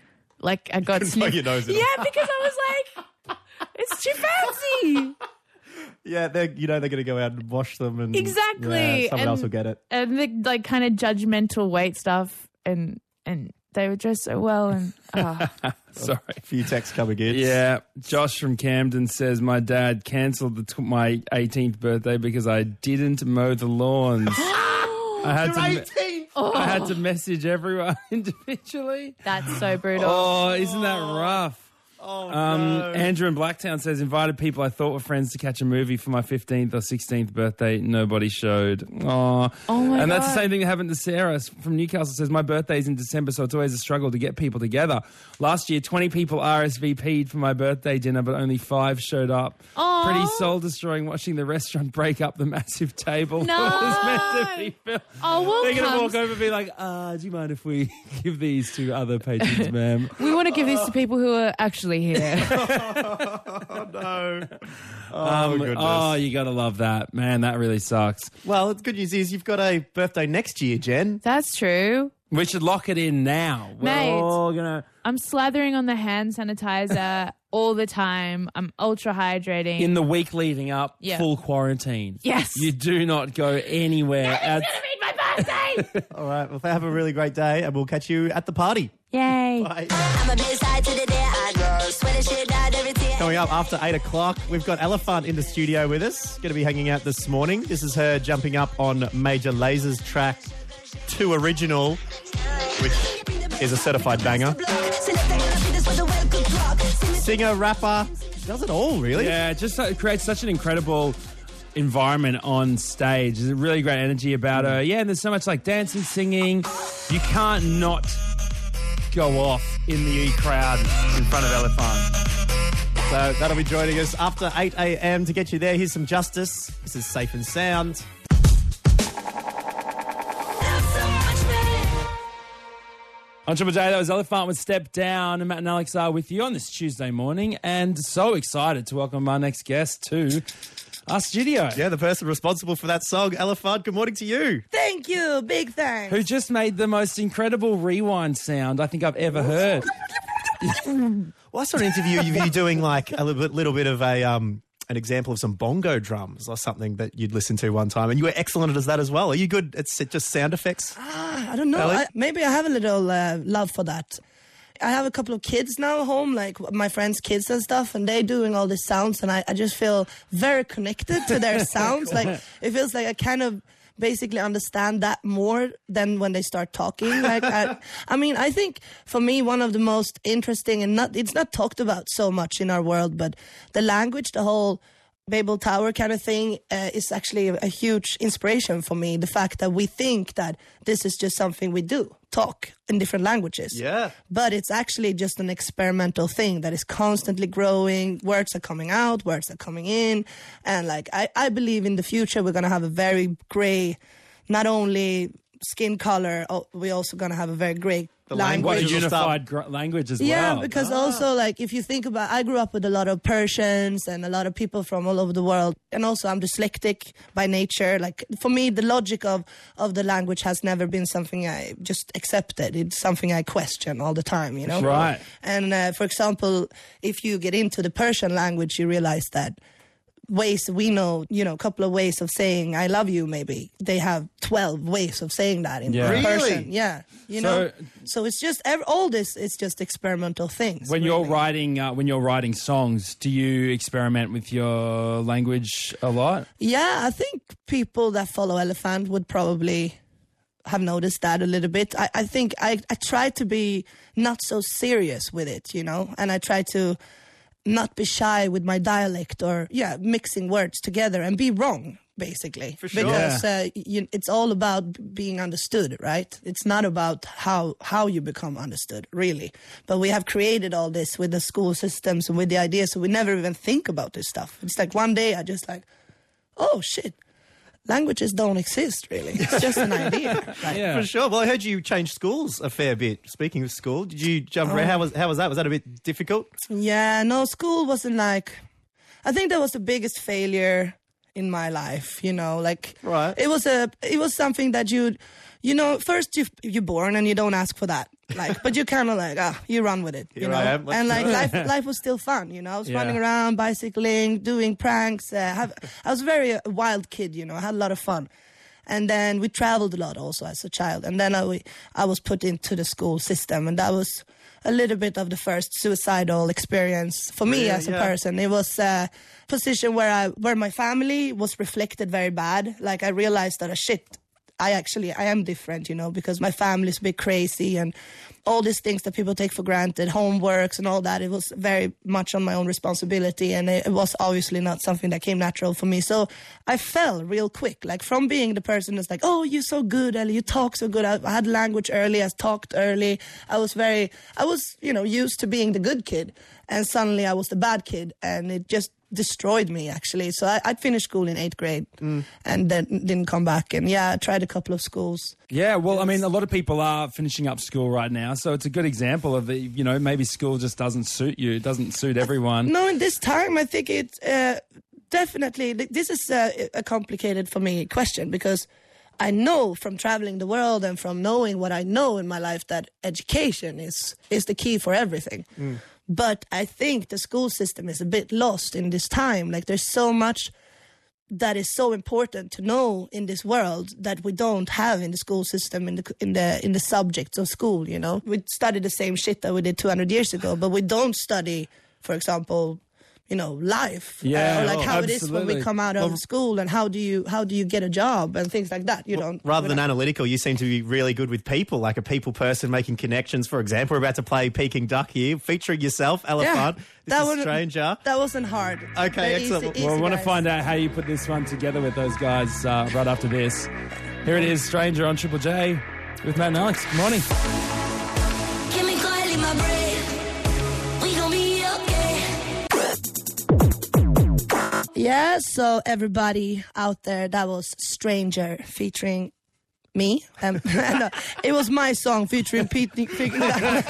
like I got Blow sniff. your nose in Yeah, them. because I was like, it's too fancy. Yeah, they're, you know they're going to go out and wash them. and Exactly. yeah, someone And- else will get it. And the like kind of judgmental weight stuff, and and they were dressed so well, and oh. Sorry. A few texts coming in. Yeah, Josh from Camden says my dad cancelled the t- my eighteenth birthday because I didn't mow the lawns. I had to. Me- I had to message everyone individually. That's so brutal. Oh, isn't that rough? Oh, Um, no. Andrew in Blacktown says, invited people I thought were friends to catch a movie for my fifteenth or sixteenth birthday. Nobody showed. Oh, Oh my And that's the God. same thing that happened to Sarah from Newcastle. Says, my birthday's in December, so it's always a struggle to get people together. Last year, twenty people R S V P'd for my birthday dinner, but only five showed up. Aw. Pretty soul-destroying watching the restaurant break up the massive table. No. It was meant to be filled. Oh, we'll They're going to come. walk over and be like, uh, do you mind if we give these to other patrons, ma'am? We want to give this to people who are actually here. Oh, no. Oh, Um, goodness. oh, you got to love that. Man, that really sucks. Well, the good news is you've got a birthday next year, Jen. That's true. We should lock it in now. We're Mate. all going to... I'm slathering on the hand sanitizer all the time. I'm ultra hydrating. In the week leading up, Yeah. full quarantine. Yes. You do not go anywhere. Out- my birthday. All right. Well, have a really great day, and we'll catch you at the party. Yay. Bye. I'm a bitch side to the day I grow. Sweater shit out every tear. Coming up after eight o'clock, we've got Elephant in the studio with us. Going to be hanging out this morning. This is her jumping up on Major Laser's track two Original, which is a certified banger. Singer, rapper, does it all, really. Yeah, it just uh, creates such an incredible environment on stage. There's a really great energy about her. Yeah, and there's so much like dancing, singing. You can't not go off in the crowd in front of Elephant. So that'll be joining us after eight a.m. to get you there. Here's some Justice. This is Safe and Sound. On Triple J, that was Elephant with Step Down, and Matt and Alex are with you on this Tuesday morning, and so excited to welcome our next guest to our studio. Yeah, the person responsible for that song, Elephant. Good morning to you. Thank you. Big thanks. Who just made the most incredible rewind sound I think I've ever heard. Well, I saw an interview of you doing like a little bit, little bit of a um, an example of some bongo drums or something that you'd listen to one time, and you were excellent at that as well. Are you good at s- just sound effects? Ah, I don't know. Ellie? I, maybe I have a little uh, love for that. I have a couple of kids now at home, like my friends' kids and stuff, and they're doing all these sounds, and I, I just feel very connected to their sounds. Like it feels like I kind of basically understand that more than when they start talking. Like I, I mean, I think for me one of the most interesting and not it's not talked about so much in our world, but the language, the whole Babel Tower kind of thing uh, is actually a, a huge inspiration for me. The fact that we think that this is just something we do, talk in different languages. Yeah. But it's actually just an experimental thing that is constantly growing. Words are coming out, words are coming in. And like, I, I believe in the future we're going to have a very gray, not only skin color, oh, we're also going to have a very gray The language. What a Language will unified gr- language as Yeah, well. because also, like, if you think about, I grew up with a lot of Persians and a lot of people from all over the world. And also, I'm dyslexic by nature. Like, for me, the logic of, of the language has never been something I just accepted. It's something I question all the time, you know? Right. And, uh, for example, if you get into the Persian language, you realize that ways we know, you know, a couple of ways of saying I love you, maybe. They have twelve ways of saying that in Yeah. Persian. Really? Yeah. You So- know? So it's just, ev- all this is just experimental things. When you're really. writing, uh, when you're writing songs, do you experiment with your language a lot? Yeah, I think people that follow Elephant would probably have noticed that a little bit. I, I think I, I try to be not so serious with it, you know, and I try to not be shy with my dialect or, yeah, mixing words together and be wrong, basically. For sure. Because uh, you, it's all about b- being understood, right? It's not about how, how you become understood, really. But we have created all this with the school systems and with the ideas, so we never even think about this stuff. It's like one day I just like, oh, shit. Languages don't exist, really. It's just an idea. Like, Yeah. For sure. Well, I heard you changed schools a fair bit. Speaking of school, did you jump Oh. around? How was how was that? Was that a bit difficult? Yeah, no, school wasn't like... I think that was the biggest failure in my life, you know, like Right. it was a it was something that you you know, first you you're born and you don't ask for that. Like, but you kind of like, ah, you run with it, you Here know. I am, let's And like do it. life, life was still fun, you know. I was Yeah. running around, bicycling, doing pranks. Uh, have, I was a very uh, wild kid, you know. I had a lot of fun, and then we traveled a lot also as a child. And then I, we, I was put into the school system, and that was a little bit of the first suicidal experience for me Yeah, as a yeah. person. It was a position where I, where my family was reflected very bad. Like I realized that, uh, shit, I actually, I am different, you know, because my family's a bit crazy and all these things that people take for granted, homeworks and all that. It was very much on my own responsibility, and it, it was obviously not something that came natural for me. So I fell real quick, like from being the person that's like, oh, you're so good, Ellie, you talk so good. I, I had language early, I talked early. I was very, I was, you know, used to being the good kid, and suddenly I was the bad kid, and it just destroyed me actually. So I, I'd finished school in eighth grade Mm. and then didn't come back. And yeah, I tried a couple of schools. Yeah, well, I mean, a lot of people are finishing up school right now, so it's a good example of the, you know, maybe school just doesn't suit you, it doesn't suit everyone. No, in this time, I think it uh, definitely, this is a, a complicated for me question, because I know from traveling the world and from knowing what I know in my life that education is, is the key for everything. Mm. But I think the school system is a bit lost in this time. Like there's so much that is so important to know in this world that we don't have in the school system, in the in the in the subjects of school. You know, we study the same shit that we did two hundred years ago, but we don't study, for example, you know, life. Yeah, uh, or like well, how it is when we absolutely. come out of Well- school, and how do you how do you get a job and things like that. You don't Rather we than don't- analytical, you seem to be really good with people, like a people person making connections. For example, we're about to play Peking Duck here, featuring yourself, Elephant. This that is one- Stranger. That wasn't hard. Okay, They're excellent. easy- Well, I easy want to guys. find out how you put this one together with those guys uh, right after this. Here it is, Stranger on Triple J with Matt and Alex. Good morning. Chemical in my brain. We gon' be okay. Yeah, so everybody out there, that was Stranger featuring me. Um, no, it was my song featuring Pete, Peking Duck.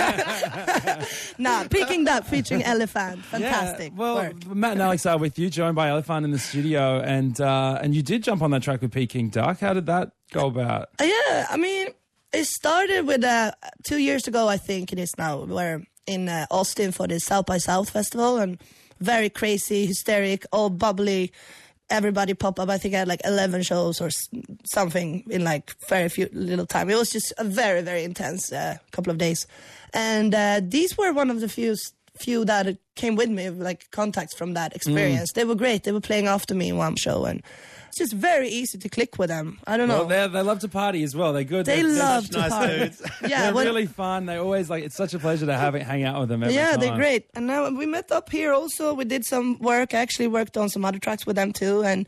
nah, Peking Duck featuring Elephant. Fantastic. Yeah, well, work. Matt and Alex are with you, joined by Elephant in the studio, and uh, and you did jump on that track with Peking Duck. How did that go about? Uh, yeah, I mean, it started with uh, two years ago, I think it is now, where in uh, Austin for the South by South festival, and very crazy, hysteric, all bubbly. Everybody pop up. I think I had like eleven shows or s- something in like very few little time. It was just a very, very intense uh, couple of days. And uh, these were one of the few few that came with me, like contacts from that experience. They were great. They were playing after me in one show, and it's just very easy to click with them. I don't know. Well, they they love to party as well. They're good. They they're, they're love such to nice party. dudes. Yeah, they're when- really fun. They always like. It's such a pleasure to have it, hang out with them. Every yeah, time. they're great. And now we met up here also. We did some work. I actually worked on some other tracks with them too. And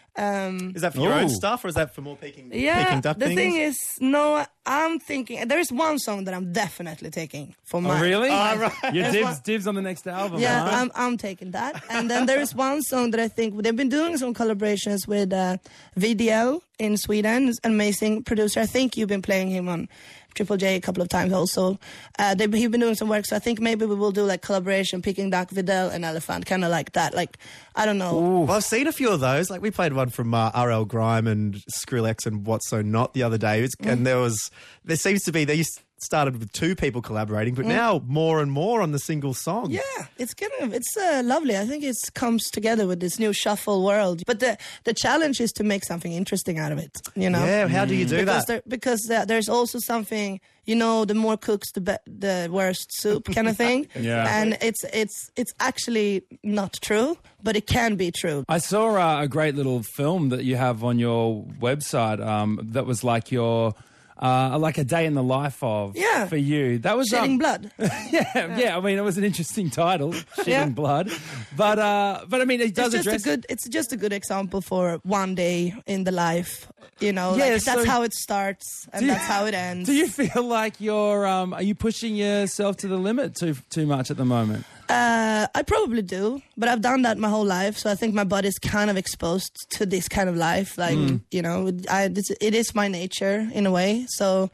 um, Is that for your own Ooh. stuff, or is that for more Peking, yeah, Peking Duck the things? thing is, no, I'm thinking there is one song that I'm definitely taking for Oh, my. really? Oh, right. Your There's dibs, one- dibs on the next album. Yeah, huh? I'm I'm taking that. And then there is one song that I think they've been doing some collaborations with uh, V D L in Sweden, an amazing producer. I think you've been playing him on Triple J a couple of times also. Uh, they've he's been doing some work, so I think maybe we will do like collaboration, Peking Duck, Vidal, and Elephant, kind of like that. Like I don't know. Well, I've seen a few of those. Like we played one from uh, R L Grime and Skrillex and What's So Not the other day, It's- Mm. and there was there seems to be they used- started with two people collaborating, but now more and more on the single song. Mm. Yeah, it's kind of it's uh, lovely. I think it comes together with this new shuffle world. But the the challenge is to make something interesting out of it. You know? Yeah, how do you do because that? There, because uh, there's also something, you know, the more cooks, the be- the worse soup kind of thing. Yeah. And it's it's it's actually not true, but it can be true. I saw uh, a great little film that you have on your website um, that was like your. Uh, like a day in the life of Yeah. for you. That was Shedding um, blood. yeah, yeah. I mean, it was an interesting title, Shedding Yeah. Blood. But uh, but I mean, it does It's just address. a good. It's just a good example for one day in the life. You know, Yeah, like, that's so- how it starts and Do you- that's how it ends. Do you feel like you're? Um, are you pushing yourself to the limit too too much at the moment? Uh, I probably do, but I've done that my whole life, so I think my body's kind of exposed to this kind of life. Like, Mm. you know, I, it's, it is my nature in a way. So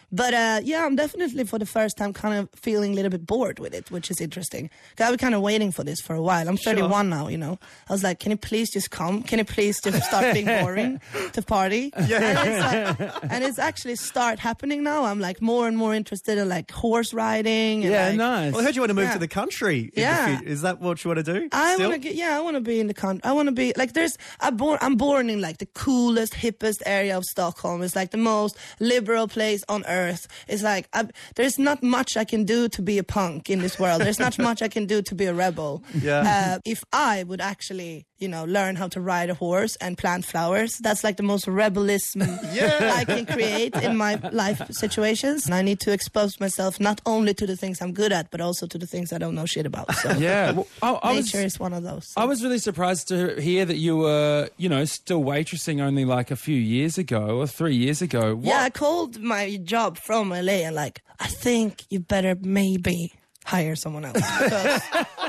But uh, yeah, I'm definitely for the first time kind of feeling a little bit bored with it, which is interesting. 'Cause I was kind of waiting for this for a while. I'm thirty-one now, you know. I was like, can you please just come? Can you please just start being boring to party? Yeah. And it's, like, and it's actually start happening now. I'm like more and more interested in like horse riding. And, Yeah, like, nice. Well, I heard you want to move Yeah. to the country. in Yeah. the future. Is that what you want to do? I still? want to get, yeah, I want to be in the country. I want to be like, there's, I'm born, I'm born in like the coolest, hippest area of Stockholm. It's like the most liberal place on earth. It's like, I, there's not much I can do to be a punk in this world. There's not much I can do to be a rebel. Yeah. Uh, if I would actually, you know, learn how to ride a horse and plant flowers, that's like the most rebelism Yeah. I can create in my life situations. And I need to expose myself not only to the things I'm good at, but also to the things I don't know shit about. So Yeah, well, I, I was, nature is one of those. I was really surprised to hear that you were, you know, still waitressing only like a few years ago or three years ago. What? Yeah, I called my job from L A and like, I think you better maybe hire someone else. Because,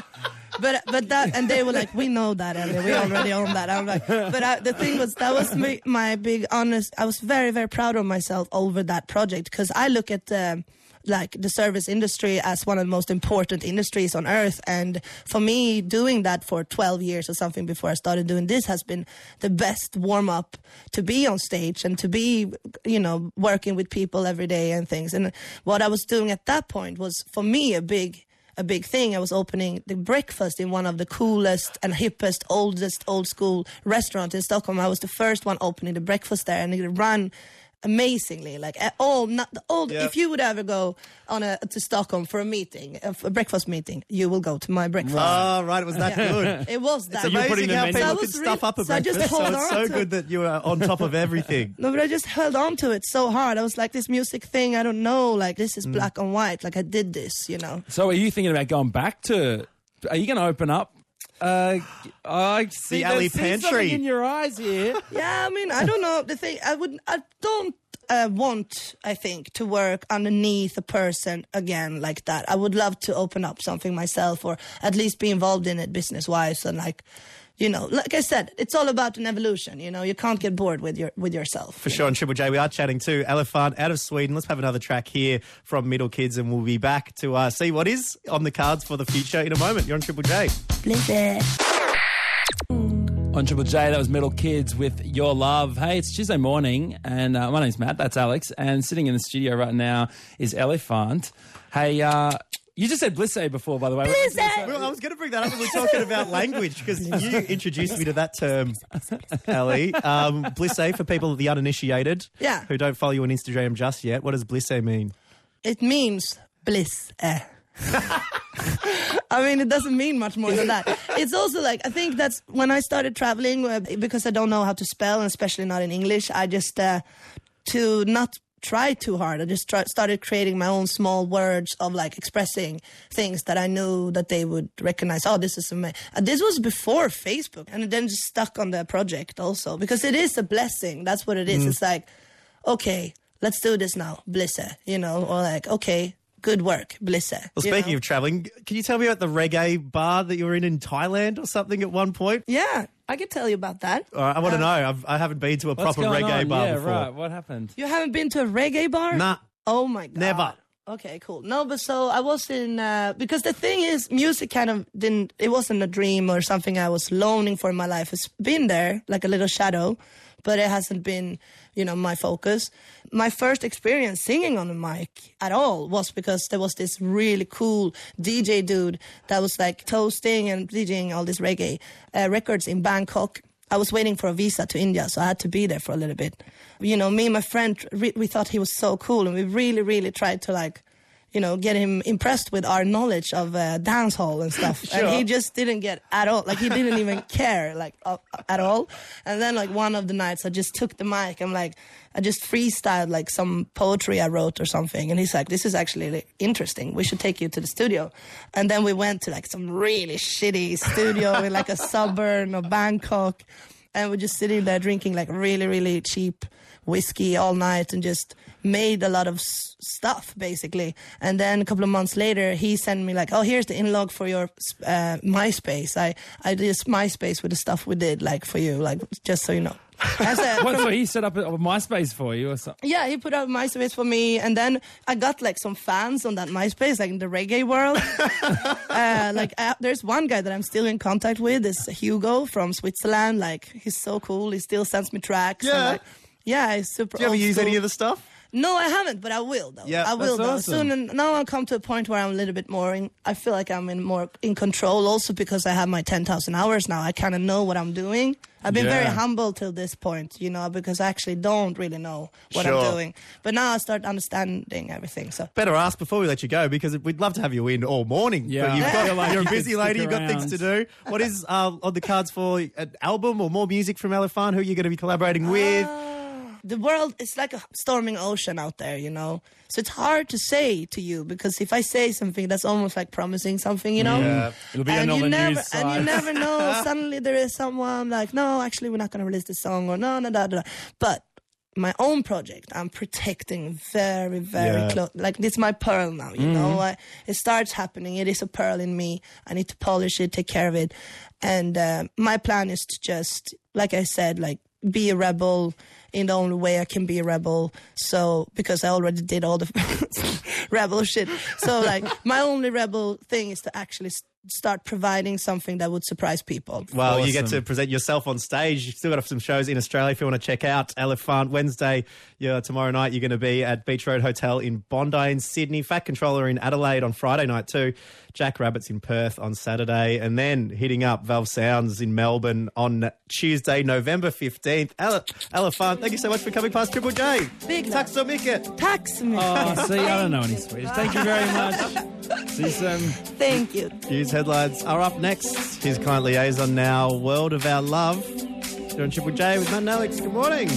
but but that, and they were like, we know that, Ellie. We already own that. I'm like, but I, the thing was, that was my, my big honest. I was very very proud of myself over that project because I look at. Um, like the service industry as one of the most important industries on earth. And for me, doing that for twelve years or something before I started doing this has been the best warm up to be on stage and to be, you know, working with people every day and things. And what I was doing at that point was for me a big a big thing. I was opening the breakfast in one of the coolest and hippest, oldest old school restaurants in Stockholm. I was the first one opening the breakfast there, and it ran amazingly, like at all, not the old. Yeah. If you would ever go on a to Stockholm for a meeting, a, a breakfast meeting, you will go to my breakfast. Oh, right. It was that good. It was that. It's you're amazing putting the how menu- people I can was stuff really- up a so I just breakfast. So hold it's on so to- good that you are on top of everything. No, but I just held on to it so hard. I was like, this music thing, I don't know. Like, this is Mm. black and white. Like, I did this, you know. So are you thinking about going back to, are you going to open up? Uh, I see, The alley I see pantry. something in your eyes here. Yeah, I mean, I don't know. The thing, I would, I don't uh, want, I think, to work underneath a person again like that. I would love to open up something myself, or at least be involved in it business-wise, and like, you know, like I said, it's all about an evolution. You know, you can't get bored with your with yourself. For you sure, on Triple J, we are chatting to Elephant out of Sweden. Let's have another track here from Middle Kids, and we'll be back to uh, see what is on the cards for the future in a moment. You're on Triple J. know. On Triple J, that was Middle Kids with Your Love. Hey, it's Tuesday morning, and uh, my name's Matt, that's Alex, and sitting in the studio right now is Elephant. Hey, uh, you just said Blissé before, by the way. Well, I was going to bring that up when we're talking about language, because you introduced me to that term, Ellie. Um, Blissé, for people, the uninitiated, Yeah. who don't follow you on Instagram just yet. What does Blissé mean? It means bliss. Eh. I mean, it doesn't mean much more than that. It's also like, I think that's when I started traveling, uh, because I don't know how to spell, and especially not in English, I just, uh, to not try too hard, I just try, started creating my own small words of like expressing things that I knew that they would recognize. Oh, this is amazing. Uh, this was before Facebook, and then just stuck on the project also, because it is a blessing. That's what it is. Mm. It's like, okay, let's do this now, blisse, you know, or like, okay, good work, blisse. Well, speaking of traveling, can you tell me about the reggae bar that you were in in Thailand or something at one point? Yeah, I can tell you about that. All right, I want to Uh, know. I've, I haven't been to a What's proper going reggae on? bar yeah, before. right. What happened? You haven't been to a reggae bar? Nah. Oh my god. Never. Okay, cool. No, but so I was in, uh, because the thing is, music kind of didn't, it wasn't a dream or something I was longing for in my life. It's been there, like a little shadow, but it hasn't been, you know, my focus. My first experience singing on the mic at all was because there was this really cool D J dude that was like toasting and DJing all these reggae uh, records in Bangkok. I was waiting for a visa to India, so I had to be there for a little bit. You know, me and my friend, re- we thought he was so cool, and we really, really tried to, like, you know, get him impressed with our knowledge of uh, dance hall and stuff. Sure. And he just didn't get at all. Like, he didn't even care, like, uh, at all. And then, like, one of the nights, I just took the mic. I'm like, I just freestyled, like, some poetry I wrote or something. And he's like, this is actually like, interesting. We should take you to the studio. And then we went to, like, some really shitty studio in, like, a suburb of Bangkok. And we're just sitting there drinking, like, really, really cheap whiskey all night and just made a lot of s- stuff, basically. And then a couple of months later, he sent me like, oh, here's the in-log for your uh, MySpace. I, I did this MySpace with the stuff we did, like, for you, like, just so you know. As a, What, from- so he set up a, a MySpace for you or something? Yeah, he put up MySpace for me, and then I got like some fans on that MySpace, like in the reggae world. uh, like uh, there's one guy that I'm still in contact with, is Hugo from Switzerland. Like he's so cool. He still sends me tracks. and, Yeah. like, yeah, he's super. Do you ever old use school. any of the stuff? No, I haven't, but I will though. Yeah, I will that's though. awesome. Soon, and now I'll come to a point where I'm a little bit more. In, I feel like I'm in more in control, also because I have my ten thousand hours now. I kind of know what I'm doing. I've been very Yeah. humble till this point, you know, because I actually don't really know what Sure. I'm doing. But now I start understanding everything. So Better ask before we let you go, because we'd love to have you in all morning. Yeah. But you've I got, feel like you're you a busy could lady. stick You've got things to do. What is uh, on the cards for an album or more music from Elephant? Who are you going to be collaborating with? the world is like a storming ocean out there, you know. So it's hard to say to you, because if I say something, that's almost like promising something, you know. Yeah. It'll be and on all you the never, news and you sites. never know. Suddenly there is someone like, no, actually we're not going to release this song, or no, no, no, no. But my own project, I'm protecting very, very Yeah. close. Like, it's my pearl now, you Mm-hmm. know. I, it starts happening. It is a pearl in me. I need to polish it, take care of it. And uh, my plan is to just, like I said, like, be a rebel in the only way I can be a rebel. So, because I already did all the rebel shit. So, like, my only rebel thing is to actually s- start providing something that would surprise people. Well, you get Awesome. to present yourself on stage. You've still got some shows in Australia if you want to check out Elephant. Wednesday, yeah, tomorrow night, you're going to be at Beach Road Hotel in Bondi in Sydney. Fat Controller in Adelaide on Friday night too. Jack Rabbits in Perth on Saturday. And then hitting up Valve Sounds in Melbourne on Tuesday, November fifteenth. Ele- Elephant, thank you so much for coming past Triple J. Big Tack så mycket. Tack så mycket. Oh, see, I don't know any Swedish. Thank you very much. See you soon. Thank you. News headlines are up next. Here's Client Liaison now. World of Our Love. You're on Triple J with Matt and Alex. Good morning.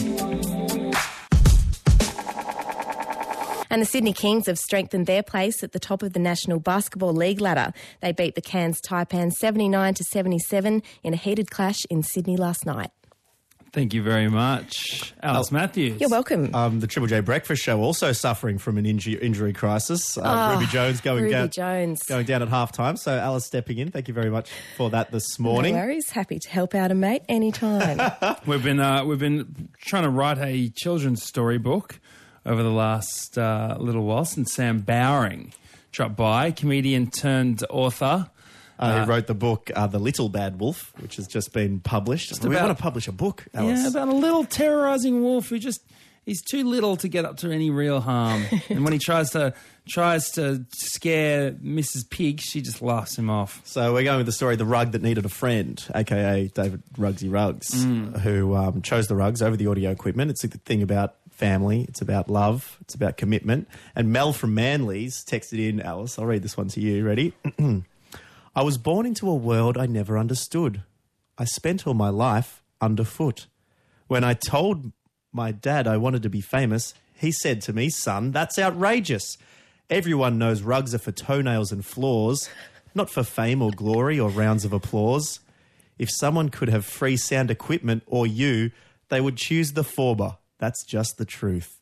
And the Sydney Kings have strengthened their place at the top of the National Basketball League ladder. They beat the Cairns Taipan seventy-nine to seventy-seven in a heated clash in Sydney last night. Thank you very much, Alice Matthews. You're welcome. Um, the Triple J Breakfast Show also suffering from an injury, injury crisis. Uh, Oh, Ruby Jones going Ruby down, Jones. going down at half time. So Alice stepping in. Thank you very much for that this morning. No worries. Happy to help out a mate anytime. We've been uh, we've been trying to write a children's storybook over the last uh, little while since Sam Bowring dropped by, comedian turned author. Uh, who wrote the book uh, The Little Bad Wolf, which has just been published. we about- want to publish a book, Alice. Yeah, about a little terrorising wolf who just he's too little to get up to any real harm. And when he tries to tries to scare Missus Pig, she just laughs him off. So we're going with the story The Rug That Needed a Friend, a k a. David Rugsy Ruggs, who um, chose the rugs over the audio equipment. It's a thing about family. It's about love. It's about commitment. And Mel from Manly's texted in, Alice, I'll read this one to you. Ready? I was born into a world I never understood. I spent all my life underfoot. When I told my dad I wanted to be famous, he said to me, son, that's outrageous. Everyone knows rugs are for toenails and floors, not for fame or glory or rounds of applause. If someone could have free sound equipment or you, they would choose the former. That's just the truth.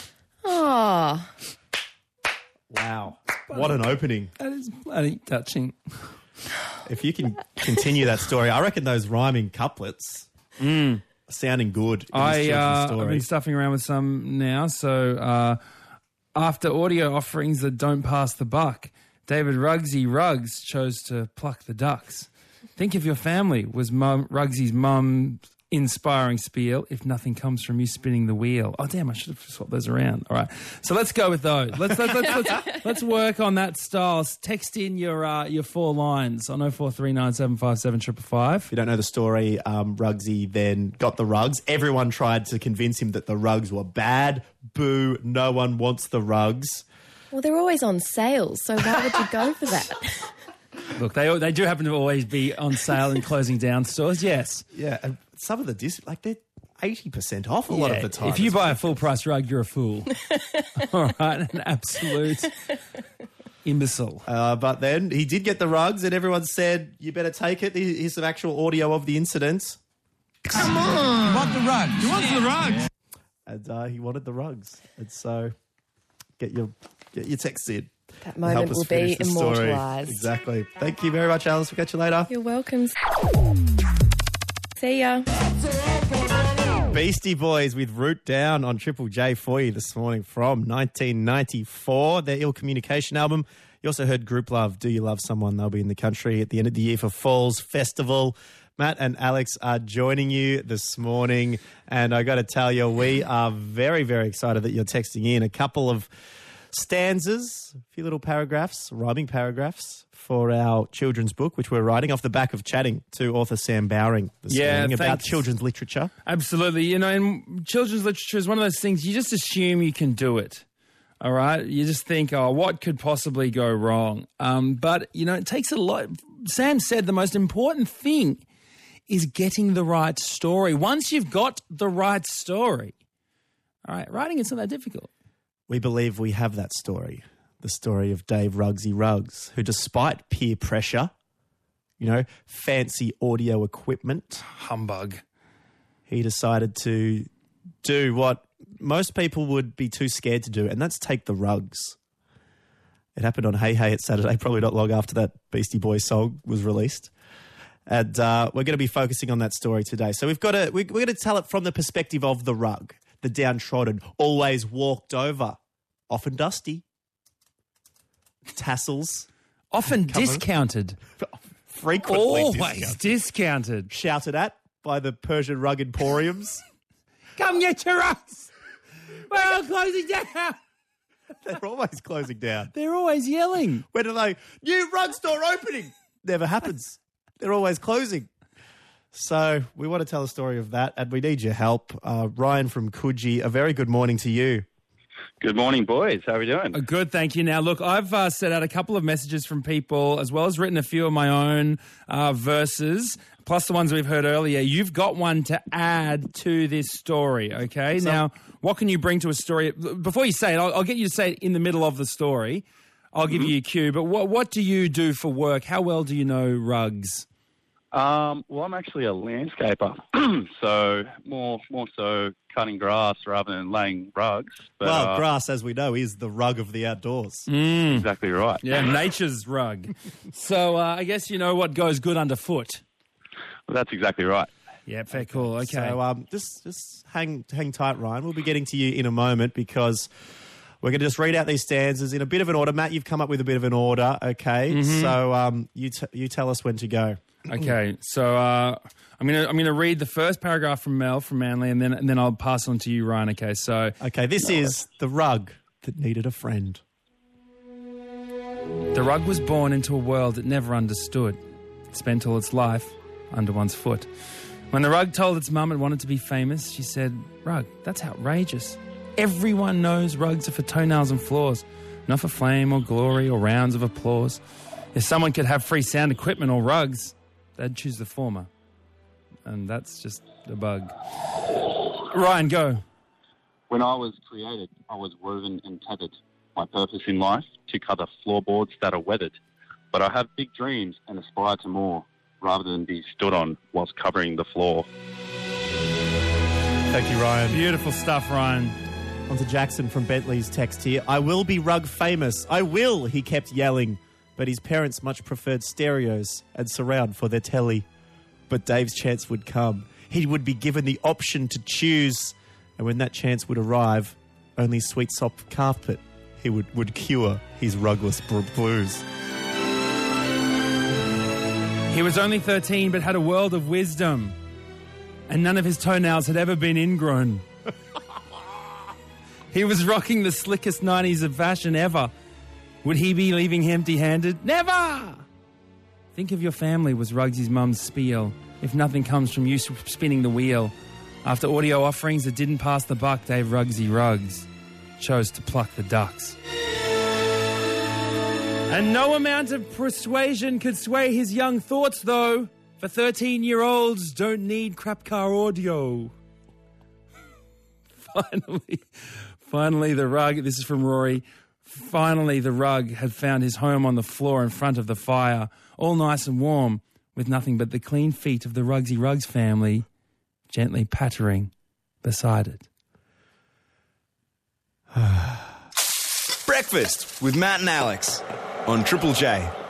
Oh, Wow. What an opening. That is bloody touching. If you can continue that story, I reckon those rhyming couplets are sounding good in this I, children's uh, I've story. been stuffing around with some now. So uh, after audio offerings that don't pass the buck, David Rugsy Ruggs chose to pluck the ducks. Think of your family was mum, Rugsy's mum's inspiring spiel. If nothing comes from you spinning the wheel. Oh, damn, I should have swapped those around. All right. So let's go with those. Let's let's let's, let's, let's work on that style. Text in your uh, your four lines on oh four three nine seven five seven five five. If you don't know the story, um, Rugsy then got the rugs. Everyone tried to convince him that the rugs were bad. Boo, no one wants the rugs. well, they're always on sale, so why would you go for that? Look, they they do happen to always be on sale and closing down stores. Yes. Yeah, and some of the dis like they're eighty percent off a lot Yeah, of the time. If you It's buy a full price rug, you're a fool. All right, an absolute imbecile. Uh, but then he did get the rugs, and everyone said, "You better take it." Here's some actual audio of the incident. Come on! You want the rug? You want the rug? And uh, he wanted the rugs, and so get your get your texts in. That Help moment us will finish be the story. immortalised. Exactly. Thank you very much, Alice. We'll catch you later. You're welcome. See ya. Beastie Boys with Root Down on Triple J for you this morning from nineteen ninety-four, their Ill Communication album. You also heard Group Love, Do You Love Someone? They'll be in the country at the end of the year for Falls Festival. Matt and Alex are joining you this morning, and I got to tell you, we are very, very excited that you're texting in a couple of stanzas, a few little paragraphs, rhyming paragraphs for our children's book, which we're writing off the back of chatting to author Sam Bowring this Yeah, morning about thanks. children's literature. Absolutely. You know, and children's literature is one of those things you just assume you can do it. All right? You just think, oh, what could possibly go wrong? Um, but, you know, it takes a lot. Sam said the most important thing is getting the right story. Once you've got the right story, all right, writing it's not that difficult. We believe we have that story, the story of Dave Ruggsy Ruggs, who despite peer pressure, you know, fancy audio equipment, humbug, he decided to do what most people would be too scared to do, and that's take the rugs. It happened on Hey Hey It's Saturday, probably not long after that Beastie Boys song was released. And uh, we're going to be focusing on that story today. So we've got to, we, we're going to tell it from the perspective of the rug, the downtrodden, always walked over, often dusty, tassels. Often covered, discounted. Frequently Always discounted. discounted. Shouted at by the Persian rug emporiums. Come get your rugs. We're all closing down. They're always closing down. They're always yelling. When are they, new rug store opening? Never happens. They're always closing. So we want to tell a story of that, and we need your help. Uh, Ryan from Coogee, a very good morning to you. Good morning, boys. How are we doing? Uh, Good, thank you. Now, look, I've uh, set out a couple of messages from people, as well as written a few of my own uh, verses, plus the ones we've heard earlier. You've got one to add to this story, okay? So- now, what can you bring to a story? Before you say it, I'll, I'll get you to say it in the middle of the story. I'll give Mm-hmm. you a cue. But what what do you do for work? How well do you know rugs? Um, well, I'm actually a landscaper, so more more so cutting grass rather than laying rugs. But, well, uh, grass, as we know, is the rug of the outdoors. Mm. Exactly right. Yeah, nature's rug. So uh, I guess you know what goes good underfoot. Well, that's exactly right. Yeah, fair, cool. Okay. So um, just, just hang, hang tight, Ryan. We'll be getting to you in a moment because we're going to just read out these stanzas in a bit of an order. Matt, you've come up with a bit of an order, okay? Mhm. So um, you t- you tell us when to go. Okay, so uh, I'm gonna I'm gonna read the first paragraph from Mel from Manly, and then and then I'll pass on to you, Ryan. Okay, so Okay, this is the rug that needed a friend. the rug was born into a world it never understood. It spent all its life under one's foot. When the rug told its mum it wanted to be famous, she said, "Rug, that's outrageous. Everyone knows rugs are for toenails and floors, not for fame or glory or rounds of applause. If someone could have free sound equipment or rugs, they'd choose the former." And that's just a bug. Ryan, go. When I was created, I was woven and tethered. My purpose in life, to cover floorboards that are weathered. But I have big dreams and aspire to more, rather than be stood on whilst covering the floor. Thank you, Ryan. Beautiful stuff, Ryan. On to Jackson from Bentley's text here. I will be rug famous. I will, he kept yelling. But his parents much preferred stereos and surround for their telly. But Dave's chance would come. He would be given the option to choose. And when that chance would arrive, only sweet soft carpet he would, would cure his rugless br- blues. He was only thirteen but had a world of wisdom, and none of his toenails had ever been ingrown. He was rocking the slickest nineties of fashion ever. Would he be leaving empty-handed? Never! Think of your family was Ruggsy's mum's spiel. If nothing comes from you spinning the wheel. After audio offerings that didn't pass the buck, Dave Ruggsy Ruggs chose to pluck the ducks. And no amount of persuasion could sway his young thoughts, though. For thirteen-year-olds don't need crap car audio. Finally, finally the rug, this is from Rory, finally the rug had found his home on the floor in front of the fire, all nice and warm, with nothing but the clean feet of the Ruggsy Ruggs family gently pattering beside it. Breakfast with Matt and Alex on Triple J.